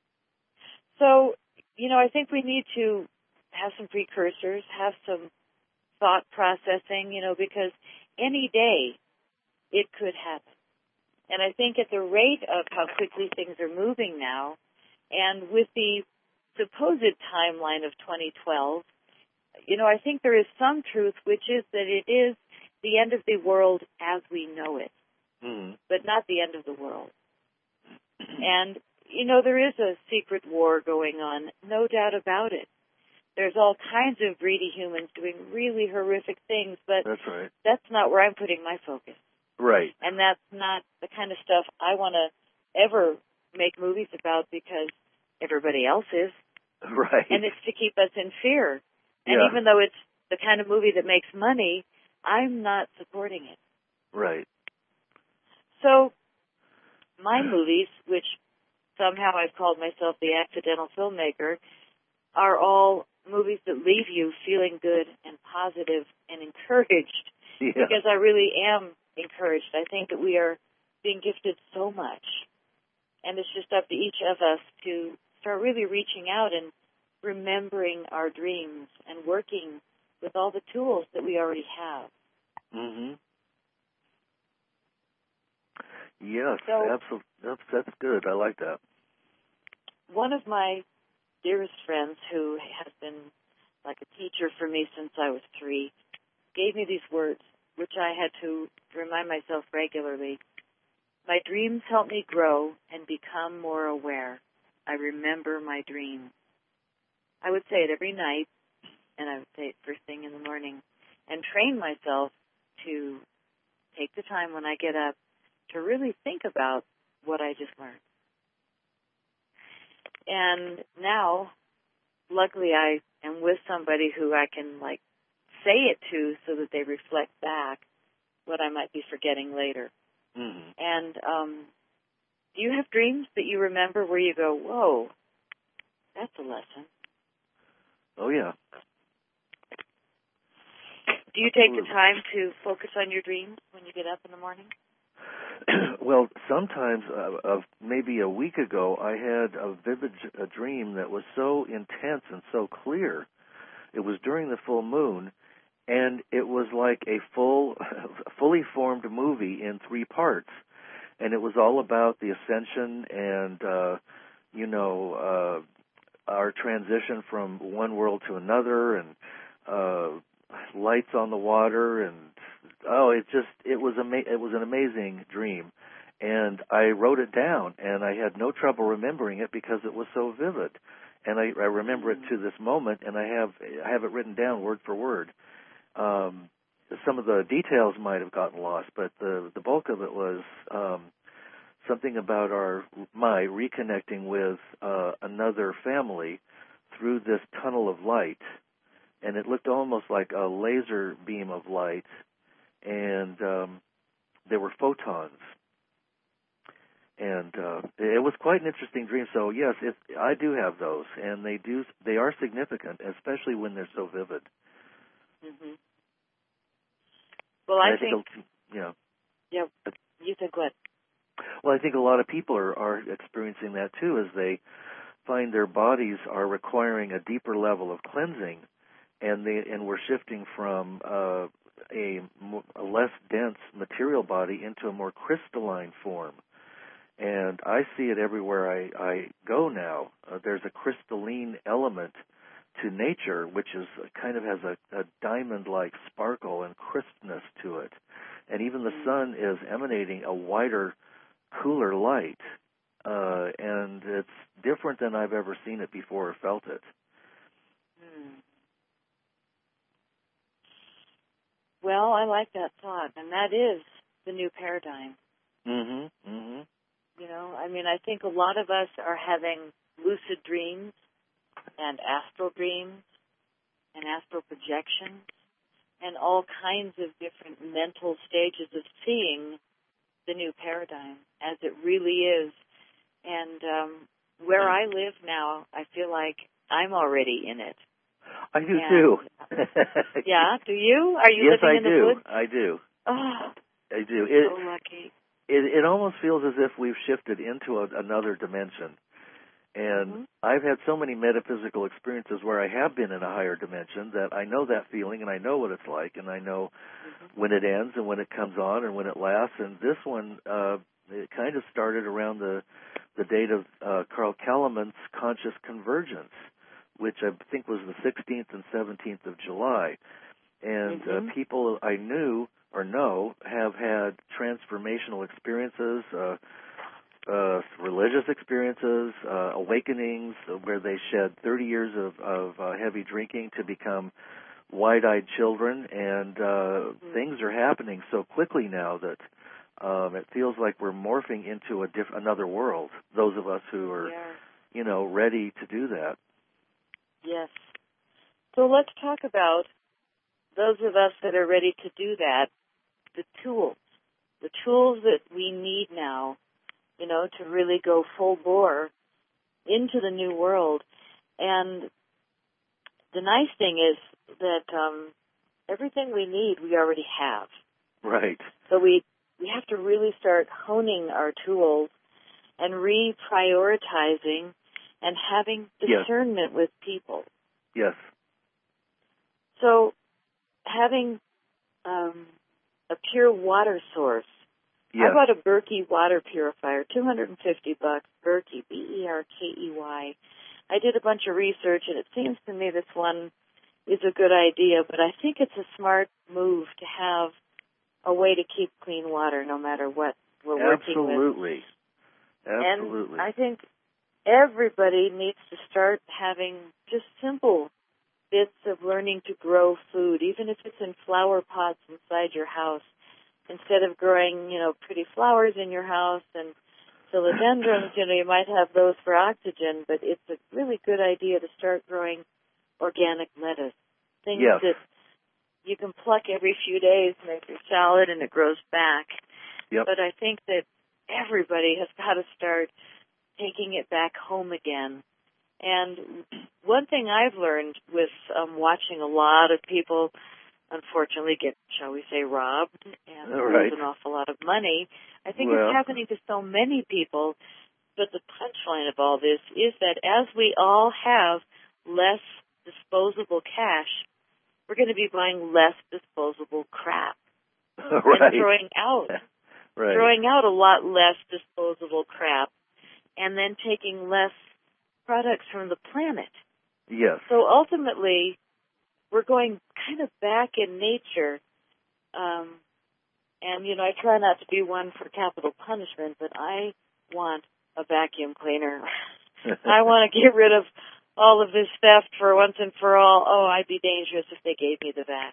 [SPEAKER 3] So, you know, I think we need to have some precursors, have some thought processing, you know, because any day it could happen. And I think at the rate of how quickly things are moving now, and with the supposed timeline of twenty twelve, you know, I think there is some truth, which is that it is the end of the world as we know it,
[SPEAKER 2] mm-hmm.
[SPEAKER 3] but not the end of the world. And, you know, there is a secret war going on, no doubt about it. There's all kinds of greedy humans doing really horrific things, but
[SPEAKER 2] that's right.
[SPEAKER 3] That's not where I'm putting my focus.
[SPEAKER 2] Right.
[SPEAKER 3] And that's not the kind of stuff I want to ever make movies about, because everybody else is.
[SPEAKER 2] Right.
[SPEAKER 3] And it's to keep us in fear. And
[SPEAKER 2] yeah.
[SPEAKER 3] even though it's the kind of movie that makes money, I'm not supporting it.
[SPEAKER 2] Right.
[SPEAKER 3] So my movies, which somehow I've called myself the accidental filmmaker, are all movies that leave you feeling good and positive and encouraged.
[SPEAKER 2] Yeah.
[SPEAKER 3] Because I really am encouraged. I think that we are being gifted so much. And it's just up to each of us to start really reaching out and remembering our dreams and working with all the tools that we already have.
[SPEAKER 2] Mm-hmm. Yes,
[SPEAKER 3] so,
[SPEAKER 2] absolutely. That's, that's good. I like that.
[SPEAKER 3] One of my dearest friends, who has been like a teacher for me since I was three, gave me these words, which I had to remind myself regularly. My dreams help me grow and become more aware. I remember my dreams. I would say it every night, and I would say it first thing in the morning, and train myself to take the time when I get up to really think about what I just learned. And now, luckily, I am with somebody who I can, like, say it to so that they reflect back what I might be forgetting later.
[SPEAKER 2] Mm-hmm.
[SPEAKER 3] And um, do you have dreams that you remember where you go, whoa, that's a lesson?
[SPEAKER 2] Oh, yeah.
[SPEAKER 3] Do you take the time to focus on your dreams when you get up in the morning?
[SPEAKER 2] Well, sometimes, uh, of maybe a week ago, I had a vivid a dream that was so intense and so clear. It was during the full moon, and it was like a full, fully formed movie in three parts. And it was all about the ascension and, uh, you know, uh, our transition from one world to another, and uh, lights on the water, and oh, it just it was ama- it was an amazing dream, and I wrote it down, and I had no trouble remembering it because it was so vivid, and I, I remember it to this moment, and I have I have it written down word for word. Um, some of the details might have gotten lost, but the the bulk of it was um, something about our my reconnecting with uh, another family through this tunnel of light, and it looked almost like a laser beam of light. And um, there were photons. And uh, it was quite an interesting dream. So yes, it, I do have those, and they do they are significant, especially when they're so vivid.
[SPEAKER 3] Mm-hmm. Well, I,
[SPEAKER 2] I
[SPEAKER 3] think,
[SPEAKER 2] think yeah.
[SPEAKER 3] Yeah, you think what?
[SPEAKER 2] Well, I think a lot of people are, are experiencing that too, as they find their bodies are requiring a deeper level of cleansing, and they and we're shifting from uh, a, a less dense material body into a more crystalline form. And I see it everywhere I, I go now. Uh, there's a crystalline element to nature, which is kind of has a, a diamond-like sparkle and crispness to it. And even the sun is emanating a whiter, cooler light. Uh, and it's different than I've ever seen it before or felt it.
[SPEAKER 3] Hmm. Well, I like that thought, and that is the new paradigm.
[SPEAKER 2] Mm-hmm. Mm-hmm.
[SPEAKER 3] You know, I mean, I think a lot of us are having lucid dreams and astral dreams and astral projections and all kinds of different mental stages of seeing the new paradigm as it really is. And um, where I live now, I feel like I'm already in it.
[SPEAKER 2] I do
[SPEAKER 3] and,
[SPEAKER 2] too.
[SPEAKER 3] Yeah, do you? Are you
[SPEAKER 2] yes,
[SPEAKER 3] living
[SPEAKER 2] I
[SPEAKER 3] in the
[SPEAKER 2] do.
[SPEAKER 3] woods?
[SPEAKER 2] I do.
[SPEAKER 3] Oh,
[SPEAKER 2] I do. It,
[SPEAKER 3] so lucky.
[SPEAKER 2] It, it almost feels as if we've shifted into a, another dimension. And
[SPEAKER 3] Mm-hmm.
[SPEAKER 2] I've had so many metaphysical experiences where I have been in a higher dimension that I know that feeling and I know what it's like and I know mm-hmm. when it ends and when it comes on and when it lasts. And this one, uh, it kind of started around the the date of uh, Carl Kellerman's Conscious Convergence, which I think was the sixteenth and seventeenth of July. And
[SPEAKER 3] mm-hmm.
[SPEAKER 2] uh, people I knew or know have had transformational experiences, uh, uh, religious experiences, uh, awakenings where they shed thirty years of, of uh, heavy drinking to become wide-eyed children, and uh, mm-hmm. things are happening so quickly now that um, it feels like we're morphing into a diff- another world, those of us who are,
[SPEAKER 3] yeah.
[SPEAKER 2] you know, ready to do that.
[SPEAKER 3] Yes. So let's talk about those of us that are ready to do that, the tools, the tools that we need now, you know, to really go full bore into the new world. And the nice thing is that um, everything we need, we already have.
[SPEAKER 2] Right.
[SPEAKER 3] So we, we have to really start honing our tools and reprioritizing and having discernment yes. with people.
[SPEAKER 2] Yes.
[SPEAKER 3] So having um, a pure water source.
[SPEAKER 2] Yes.
[SPEAKER 3] I bought a Berkey water purifier, two hundred fifty bucks, Berkey, B E R K E Y. I did a bunch of research, and it seems to me this one is a good idea, but I think it's a smart move to have a way to keep clean water no matter what we're working with.
[SPEAKER 2] Absolutely. Absolutely.
[SPEAKER 3] And I think everybody needs to start having just simple bits of learning to grow food, even if it's in flower pots inside your house. Instead of growing, you know, pretty flowers in your house and philodendrons, you know, you might have those for oxygen, but it's a really good idea to start growing organic lettuce. Things
[SPEAKER 2] yes.
[SPEAKER 3] that you can pluck every few days, make your salad, and it grows back.
[SPEAKER 2] Yep.
[SPEAKER 3] But I think that everybody has got to start taking it back home again. And one thing I've learned with um, watching a lot of people, unfortunately, get, shall we say, robbed and
[SPEAKER 2] right.
[SPEAKER 3] lose an awful lot of money, I think
[SPEAKER 2] well.
[SPEAKER 3] it's happening to so many people. But the punchline of all this is that as we all have less disposable cash, we're going to be buying less disposable crap
[SPEAKER 2] right.
[SPEAKER 3] and throwing out,
[SPEAKER 2] right.
[SPEAKER 3] throwing out a lot less disposable crap, and then taking less products from the planet.
[SPEAKER 2] Yes.
[SPEAKER 3] So ultimately, we're going kind of back in nature. Um, and, you know, I try not to be one for capital punishment, but I want a vacuum cleaner. I want to get rid of all of this theft for once and for all. Oh, I'd be dangerous if they gave me the vac.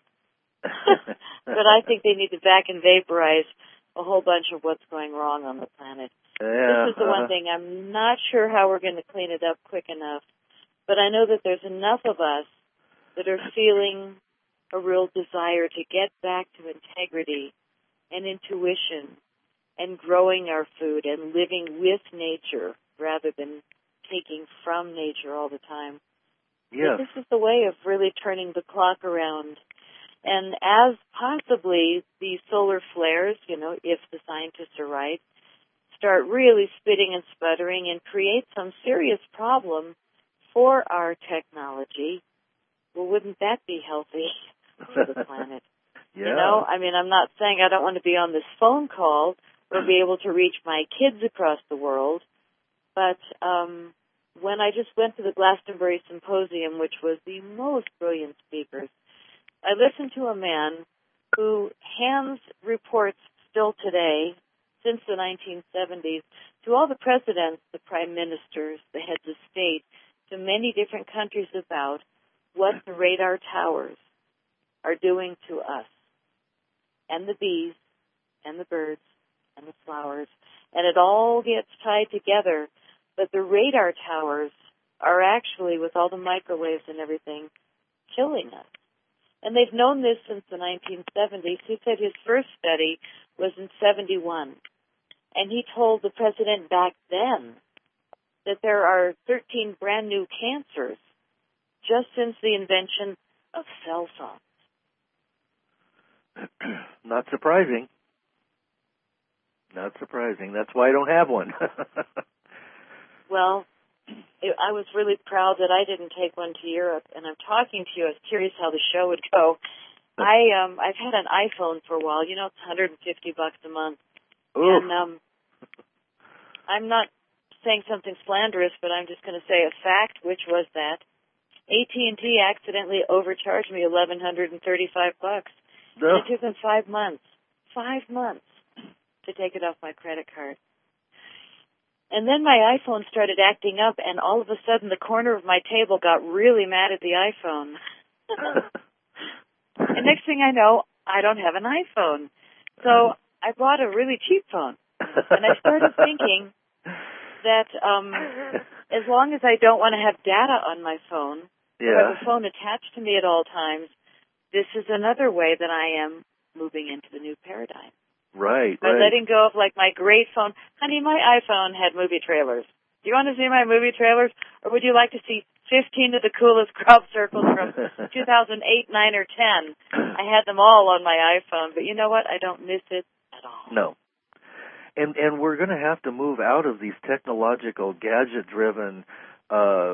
[SPEAKER 3] But I think they need to vac and vaporize a whole bunch of what's going wrong on the planet.
[SPEAKER 2] Yeah,
[SPEAKER 3] this is the
[SPEAKER 2] uh,
[SPEAKER 3] one thing. I'm not sure how we're going to clean it up quick enough, but I know that there's enough of us that are feeling a real desire to get back to integrity and intuition and growing our food and living with nature rather than taking from nature all the time.
[SPEAKER 2] Yes.
[SPEAKER 3] This is the way of really turning the clock around. And as possibly the solar flares, you know, if the scientists are right, start really spitting and sputtering and create some serious problem for our technology, well, wouldn't that be healthy for the planet?
[SPEAKER 2] Yeah.
[SPEAKER 3] You know, I mean, I'm not saying I don't want to be on this phone call or be able to reach my kids across the world, but um, when I just went to the Glastonbury Symposium, which was the most brilliant speakers, I listened to a man who hands reports still today, since the nineteen seventies, to all the presidents, the prime ministers, the heads of state, to many different countries about what the radar towers are doing to us, and the bees, and the birds, and the flowers, and it all gets tied together. But the radar towers are actually, with all the microwaves and everything, killing us. And they've known this since the nineteen seventies. He said his first study was in seventy-one. And he told the president back then that there are thirteen brand new cancers just since the invention of cell phones.
[SPEAKER 2] Not surprising. Not surprising. That's why I don't have one.
[SPEAKER 3] Well, I was really proud that I didn't take one to Europe, and I'm talking to you. I was curious how the show would go. I um I've had an iPhone for a while. You know, it's one hundred fifty bucks a month.
[SPEAKER 2] Oof.
[SPEAKER 3] And um, I'm not saying something slanderous, but I'm just going to say a fact, which was that A T and T accidentally overcharged me eleven thirty-five bucks.
[SPEAKER 2] No.
[SPEAKER 3] And it took them five months, five months to take it off my credit card. And then my iPhone started acting up, and all of a sudden the corner of my table got really mad at the iPhone. And next thing I know, I don't have an iPhone. So I bought a really cheap phone. And I started thinking that um, as long as I don't want to have data on my phone,
[SPEAKER 2] yeah.
[SPEAKER 3] or have a phone attached to me at all times, this is another way that I am moving into the new paradigm.
[SPEAKER 2] Right,
[SPEAKER 3] By
[SPEAKER 2] right.
[SPEAKER 3] letting go of, like, my great phone. Honey, my iPhone had movie trailers. Do you want to see my movie trailers? Or would you like to see fifteen of the coolest crop circles from two thousand eight, nine, or ten? I had them all on my iPhone. But you know what? I don't miss it at all.
[SPEAKER 2] No. And and we're going to have to move out of these technological, gadget-driven, uh,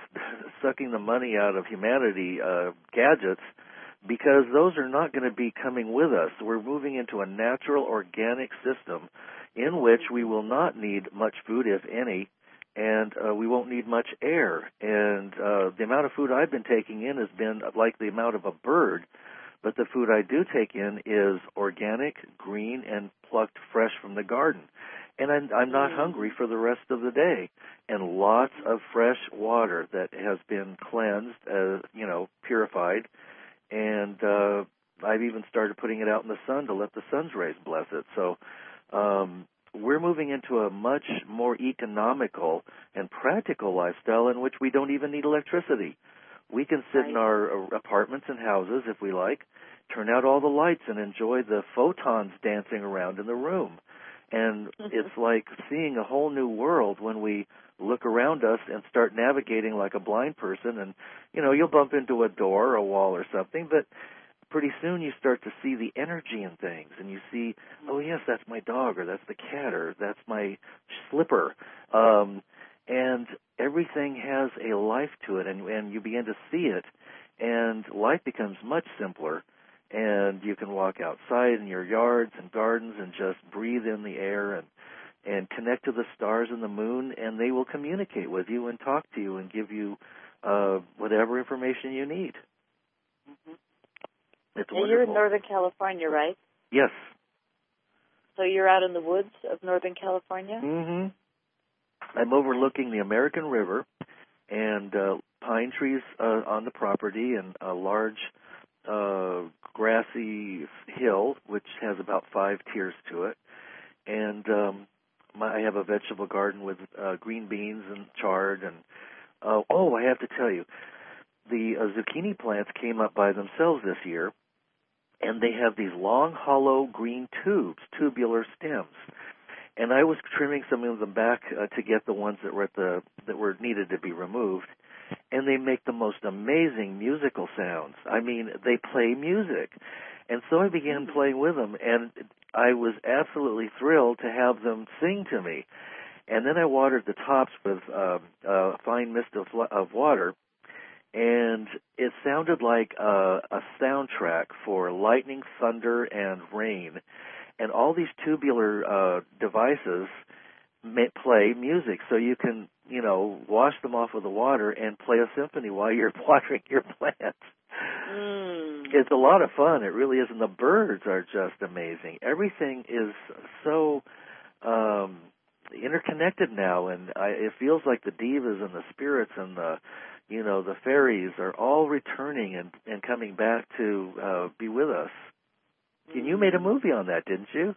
[SPEAKER 2] sucking the money out of humanity uh, gadgets, because those are not going to be coming with us. We're moving into a natural, organic system in which we will not need much food, if any, and uh, we won't need much air. And uh, the amount of food I've been taking in has been like the amount of a bird, but the food I do take in is organic, green, and plucked fresh from the garden. And I'm, I'm not hungry for the rest of the day. And lots of fresh water that has been cleansed, uh, you know, purified. And uh, I've even started putting it out in the sun to let the sun's rays bless it. So um, we're moving into a much more economical and practical lifestyle in which we don't even need electricity. We can sit
[SPEAKER 3] Right.
[SPEAKER 2] in our apartments and houses, if we like, turn out all the lights and enjoy the photons dancing around in the room. And it's like seeing a whole new world when we look around us and start navigating like a blind person. And, you know, you'll bump into a door or a wall or something, but pretty soon you start to see the energy in things. And you see, oh, yes, that's my dog, or that's the cat, or that's my slipper. Um, and everything has a life to it, and, and you begin to see it. And life becomes much simpler. And you can walk outside in your yards and gardens and just breathe in the air and and connect to the stars and the moon, and they will communicate with you and talk to you and give you uh, whatever information you need.
[SPEAKER 3] Mm-hmm.
[SPEAKER 2] It's
[SPEAKER 3] and
[SPEAKER 2] wonderful.
[SPEAKER 3] You're in Northern California, right?
[SPEAKER 2] Yes.
[SPEAKER 3] So you're out in the woods of Northern California?
[SPEAKER 2] Mm-hmm. I'm overlooking the American River and uh, pine trees uh, on the property and a large uh, grassy hill, which has about five tiers to it. And um, my, I have a vegetable garden with uh, green beans and chard. And uh, oh, I have to tell you, the uh, zucchini plants came up by themselves this year, and they have these long, hollow green tubes, tubular stems. and I was trimming some of them back uh, to get the ones that were at the that were needed to be removed, and they make the most amazing musical sounds. I mean, they play music, and so I began mm-hmm. playing with them, and I was absolutely thrilled to have them sing to me. And then I watered the tops with uh, a fine mist of, of water, and it sounded like a, a soundtrack for lightning, thunder, and rain. And all these tubular uh, devices may play music, so you can, you know, wash them off with the water and play a symphony while you're watering your plants.
[SPEAKER 3] Mm.
[SPEAKER 2] It's a lot of fun. It really is, and the birds are just amazing. Everything is so um, interconnected now, and I, it feels like the divas and the spirits and the, you know, the fairies are all returning and, and coming back to uh, be with us. And you made a movie on that, didn't you?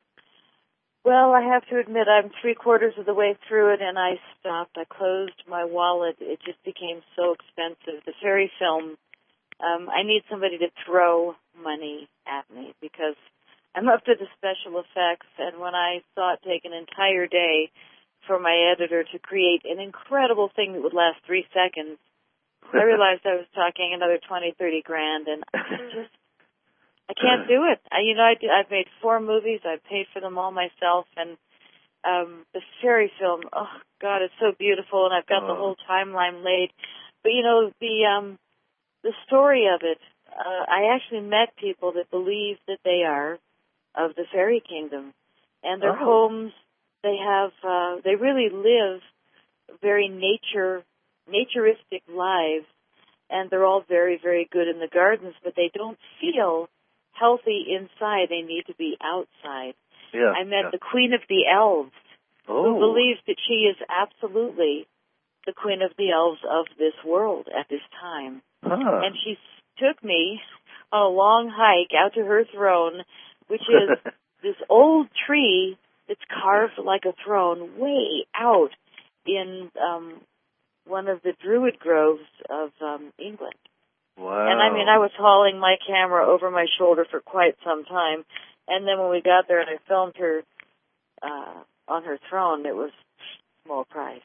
[SPEAKER 3] Well, I have to admit I'm three quarters of the way through it, and I stopped. I closed my wallet. It just became so expensive. The fairy film, um, I need somebody to throw money at me because I'm up to the special effects, and when I saw it take an entire day for my editor to create an incredible thing that would last three seconds, I realized I was talking another twenty, thirty grand, and I just, I can't do it. I, you know, I did, I've made four movies. I've paid for them all myself, and um, the fairy film, oh, God, it's so beautiful, and I've got oh. the whole timeline laid. But, you know, the um, the story of it, uh, I actually met people that believe that they are of the fairy kingdom, and their
[SPEAKER 2] oh.
[SPEAKER 3] homes, they have, uh, they really live very nature, naturistic lives, and they're all very, very good in the gardens, but they don't feel healthy inside. They need to be outside.
[SPEAKER 2] Yeah,
[SPEAKER 3] I met
[SPEAKER 2] yeah.
[SPEAKER 3] the Queen of the Elves,
[SPEAKER 2] oh.
[SPEAKER 3] who believes that she is absolutely the Queen of the Elves of this world at this time.
[SPEAKER 2] Huh.
[SPEAKER 3] And she took me on a long hike out to her throne, which is this old tree that's carved like a throne way out in um, one of the Druid groves of um, England.
[SPEAKER 2] Wow.
[SPEAKER 3] And I mean, I was hauling my camera over my shoulder for quite some time. And then when we got there and I filmed her uh, on her throne, it was small price.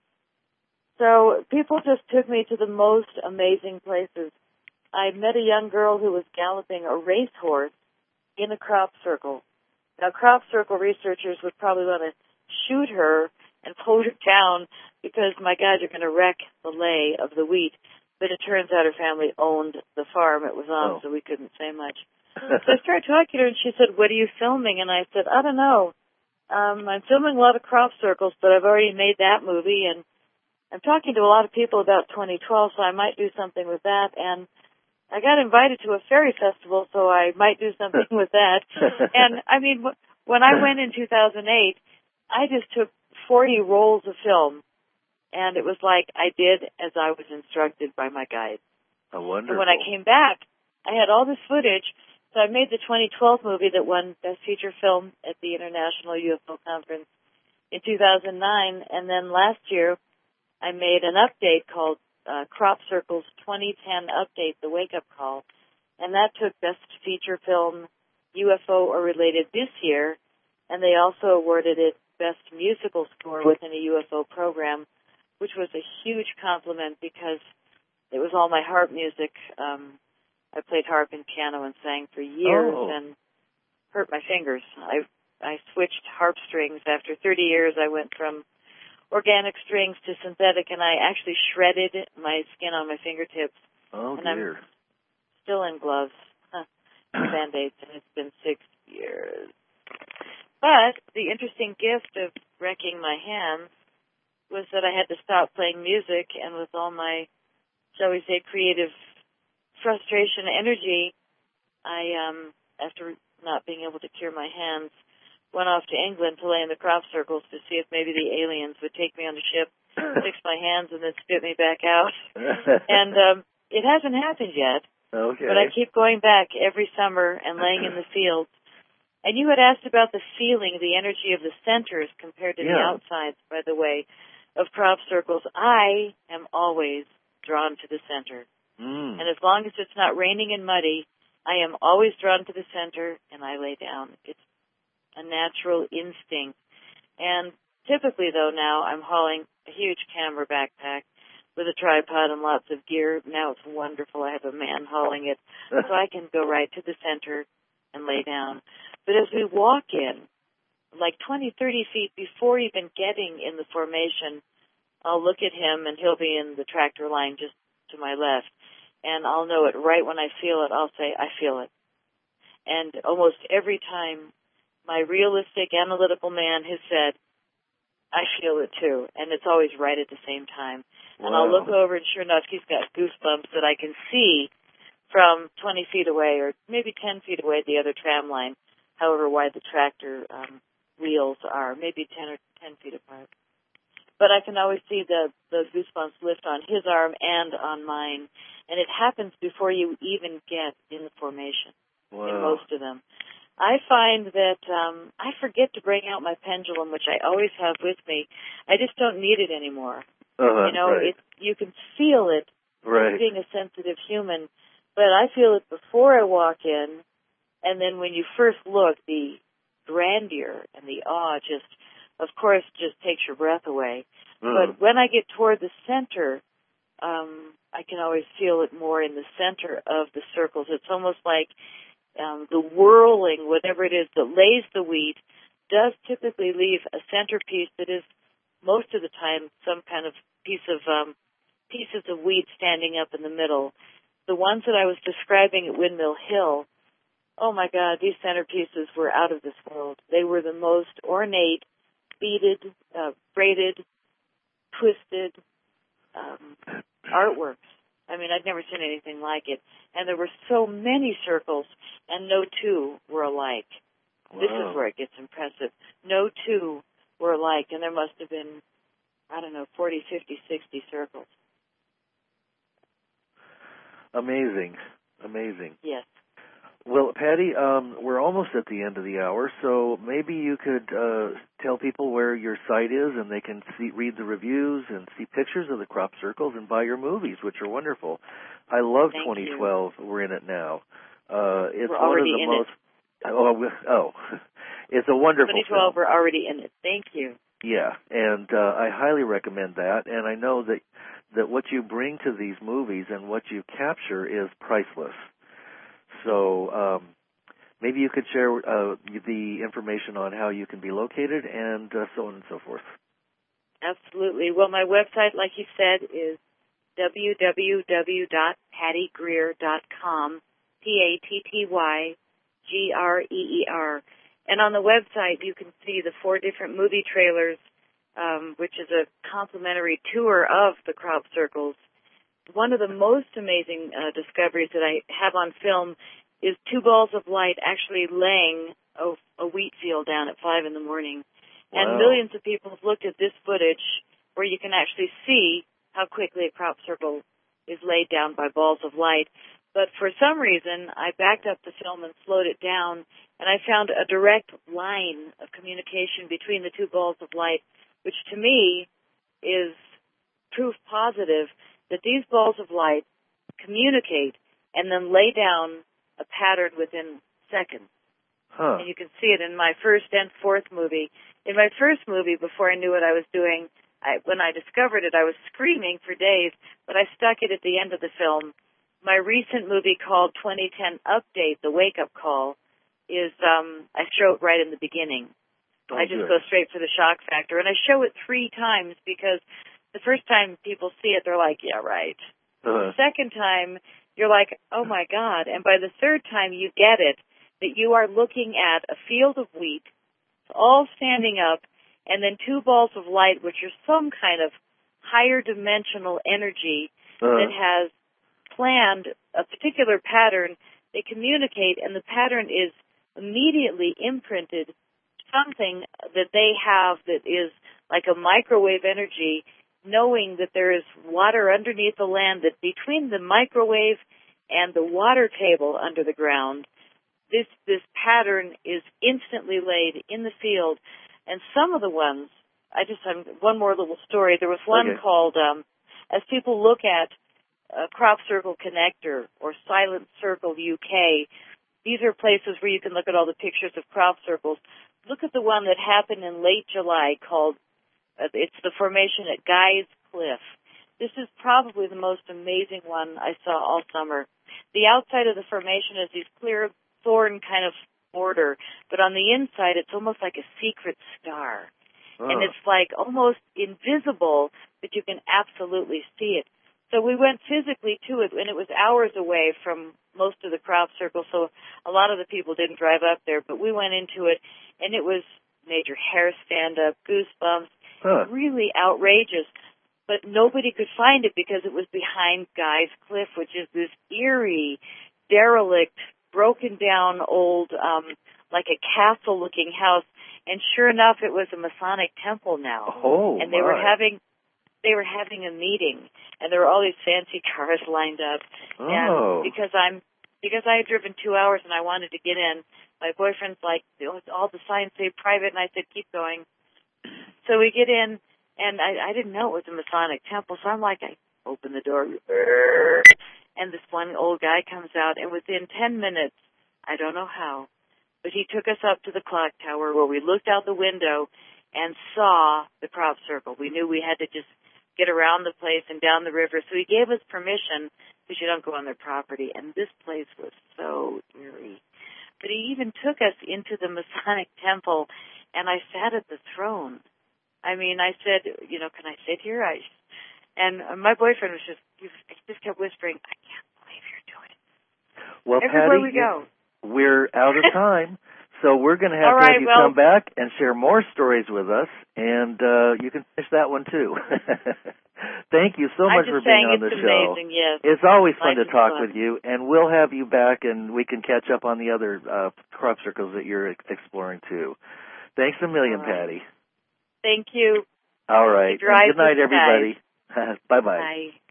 [SPEAKER 3] So people just took me to the most amazing places. I met a young girl who was galloping a racehorse in a crop circle. Now, crop circle researchers would probably want to shoot her and pull her down because, my God, you're going to wreck the lay of the wheat. But it turns out her family owned the farm it was on,
[SPEAKER 2] oh.
[SPEAKER 3] so we couldn't say much. So I started talking to her, and she said, what are you filming? And I said, I don't know. Um, I'm filming a lot of crop circles, but I've already made that movie, and I'm talking to a lot of people about twenty twelve, so I might do something with that. And I got invited to a fairy festival, so I might do something with that. And, I mean, when I went in two thousand eight, I just took forty rolls of film. And it was like I did as I was instructed by my guide.
[SPEAKER 2] Oh, wonderful.
[SPEAKER 3] And when I came back, I had all this footage. So I made the twenty twelve movie that won Best Feature Film at the International U F O Conference in two thousand nine. And then last year, I made an update called uh, Crop Circles twenty ten Update, the Wake Up Call. And that took Best Feature Film U F O or Related this year. And they also awarded it Best Musical Score within a U F O program, which was a huge compliment because it was all my harp music. Um, I played harp and piano and sang for years
[SPEAKER 2] oh.
[SPEAKER 3] and hurt my fingers. I I switched harp strings. After thirty years, I went from organic strings to synthetic, and I actually shredded my skin on my fingertips.
[SPEAKER 2] Oh,
[SPEAKER 3] and
[SPEAKER 2] dear.
[SPEAKER 3] I'm still in gloves, huh, Band-Aids, and it's been six years. But the interesting gift of wrecking my hands was that I had to stop playing music, and with all my, shall we say, creative frustration energy, I, um, after not being able to cure my hands, went off to England to lay in the crop circles to see if maybe the aliens would take me on the ship, fix my hands, and then spit me back out. And um, it hasn't happened yet,
[SPEAKER 2] okay.
[SPEAKER 3] but I keep going back every summer and laying in the fields. And you had asked about the feeling, the energy of the centers compared to
[SPEAKER 2] yeah.
[SPEAKER 3] the outsides, by the way, of crop circles. I am always drawn to the center.
[SPEAKER 2] Mm.
[SPEAKER 3] And as long as it's not raining and muddy, I am always drawn to the center, and I lay down. It's a natural instinct. And typically, though, now I'm hauling a huge camera backpack with a tripod and lots of gear. Now it's wonderful. I have a man hauling it, so I can go right to the center and lay down. But as we walk in, like twenty, thirty feet before even getting in the formation, I'll look at him, and he'll be in the tractor line just to my left. And I'll know it right when I feel it. I'll say, I feel it. And almost every time, my realistic, analytical man has said, I feel it too. And it's always right at the same time. And wow. I'll look over, and sure enough, he's got goosebumps that I can see from twenty feet away, or maybe ten feet away at the other tram line, however wide the tractor um, wheels are, maybe ten or ten feet apart. But I can always see the, the goosebumps lift on his arm and on mine. And it happens before you even get in the formation, wow. in most of them. I find that um, I forget to bring out my pendulum, which I always have with me. I just don't need it anymore.
[SPEAKER 2] Uh-huh,
[SPEAKER 3] you know,
[SPEAKER 2] right.
[SPEAKER 3] it, you can feel it
[SPEAKER 2] right.
[SPEAKER 3] being a sensitive human, but I feel it before I walk in, and then when you first look, the grandeur and the awe just, of course, just takes your breath away.
[SPEAKER 2] Mm.
[SPEAKER 3] But when I get toward the center, um, I can always feel it more in the center of the circles. It's almost like um, the whirling, whatever it is that lays the wheat, does typically leave a centerpiece that is most of the time some kind of piece of um, pieces of wheat standing up in the middle. The ones that I was describing at Windmill Hill, oh my God, these centerpieces were out of this world. They were the most ornate, beaded, uh, braided, twisted um, artworks. I mean, I'd never seen anything like it. And there were so many circles, and no two were alike.
[SPEAKER 2] Wow.
[SPEAKER 3] This is where it gets impressive. No two were alike, and there must have been, I don't know, forty, fifty, sixty circles.
[SPEAKER 2] Amazing. Amazing.
[SPEAKER 3] Yes.
[SPEAKER 2] Well, Patty, um, we're almost at the end of the hour, so maybe you could uh, tell people where your site is, and they can see, read the reviews and see pictures of the crop circles and buy your movies, which are wonderful. I love
[SPEAKER 3] Thank
[SPEAKER 2] twenty twelve. You. We're in it now. Uh, it's
[SPEAKER 3] we're
[SPEAKER 2] one
[SPEAKER 3] already
[SPEAKER 2] of the
[SPEAKER 3] in
[SPEAKER 2] most.
[SPEAKER 3] It.
[SPEAKER 2] Oh, oh, it's a wonderful
[SPEAKER 3] twenty twelve.
[SPEAKER 2] film.
[SPEAKER 3] We're already in it. Thank you.
[SPEAKER 2] Yeah, and uh, I highly recommend that. And I know that that what you bring to these movies and what you capture is priceless. So um, maybe you could share uh, the information on how you can be located and uh, so on and so forth.
[SPEAKER 3] Absolutely. Well, my website, like you said, is w w w dot patty greer dot com, P A T T Y G R E E R. And on the website, you can see the four different movie trailers, um, which is a complimentary tour of the crop circles. One of the most amazing uh, discoveries that I have on film is two balls of light actually laying a, a wheat field down at five in the morning.
[SPEAKER 2] Wow.
[SPEAKER 3] And millions of people have looked at this footage where you can actually see how quickly a crop circle is laid down by balls of light. But for some reason, I backed up the film and slowed it down, and I found a direct line of communication between the two balls of light, which to me is proof positive that these balls of light communicate and then lay down a pattern within seconds.
[SPEAKER 2] Huh.
[SPEAKER 3] And you can see it in my first and fourth movie. In my first movie, before I knew what I was doing, I, when I discovered it, I was screaming for days, but I stuck it at the end of the film. My recent movie called twenty ten Update, The Wake Up Call, is um, I show it right in the beginning.
[SPEAKER 2] Oh,
[SPEAKER 3] I just
[SPEAKER 2] good.
[SPEAKER 3] go straight for the shock factor. And I show it three times because the first time people see it, they're like, yeah, right.
[SPEAKER 2] Uh-huh.
[SPEAKER 3] The second time, you're like, oh, my God. And by the third time, you get it, that you are looking at a field of wheat, all standing up, and then two balls of light, which are some kind of higher dimensional energy
[SPEAKER 2] uh-huh.
[SPEAKER 3] that has planned a particular pattern. They communicate, and the pattern is immediately imprinted something that they have that is like a microwave energy, knowing that there is water underneath the land, that between the microwave and the water table under the ground, this this pattern is instantly laid in the field. And some of the ones, I just have one more little story. There was one
[SPEAKER 2] okay.
[SPEAKER 3] called, um, as people look at uh, Crop Circle Connector or Silent Circle U K, these are places where you can look at all the pictures of crop circles. look at the one that happened in late July called, uh, it's the formation at Guy's Cliff. This is probably the most amazing one I saw all summer. The outside of the formation is these clear thorn kind of border, but on the inside it's almost like a secret star. Oh. And it's like almost invisible, but you can absolutely see it. So we went physically to it, and it was hours away from most of the crop circle, so a lot of the people didn't drive up there, but we went into it, and it was made your hair stand up, goosebumps, huh. really outrageous. But nobody could find it because it was behind Guy's Cliff, which is this eerie, derelict, broken down old, um, like a castle-looking house. And sure enough, it was a Masonic temple now.
[SPEAKER 2] Oh,
[SPEAKER 3] and they
[SPEAKER 2] my.
[SPEAKER 3] were having they were having a meeting, and there were all these fancy cars lined up.
[SPEAKER 2] Oh.
[SPEAKER 3] And because I'm because I had driven two hours and I wanted to get in, my boyfriend's like, all the signs say private, and I said, keep going. So we get in. And I, I didn't know it was a Masonic temple, so I'm like, I open the door, and this one old guy comes out, and within ten minutes, I don't know how, but he took us up to the clock tower where we looked out the window and saw the crop circle. We knew we had to just get around the place and down the river, so he gave us permission because you don't go on their property, and this place was so eerie. But he even took us into the Masonic temple, and I sat at the throne. I mean, I said, you know, can I sit here? I, and my boyfriend was just, he just kept whispering, I can't believe you're doing it.
[SPEAKER 2] Well,
[SPEAKER 3] everywhere
[SPEAKER 2] Patty,
[SPEAKER 3] we go.
[SPEAKER 2] We're out of time, so we're going to have
[SPEAKER 3] All
[SPEAKER 2] to
[SPEAKER 3] right,
[SPEAKER 2] have you
[SPEAKER 3] well,
[SPEAKER 2] come back and share more stories with us, and uh, you can finish that one too. Thank you so much for being on the
[SPEAKER 3] it's
[SPEAKER 2] show.
[SPEAKER 3] Amazing, yes.
[SPEAKER 2] It's always fun
[SPEAKER 3] Life
[SPEAKER 2] to talk
[SPEAKER 3] fun.
[SPEAKER 2] with you, and we'll have you back, and we can catch up on the other uh, crop circles that you're exploring too. Thanks a million,
[SPEAKER 3] right.
[SPEAKER 2] Patty.
[SPEAKER 3] Thank you.
[SPEAKER 2] All right.
[SPEAKER 3] Drive
[SPEAKER 2] good night, everybody. Bye-bye.
[SPEAKER 3] Bye.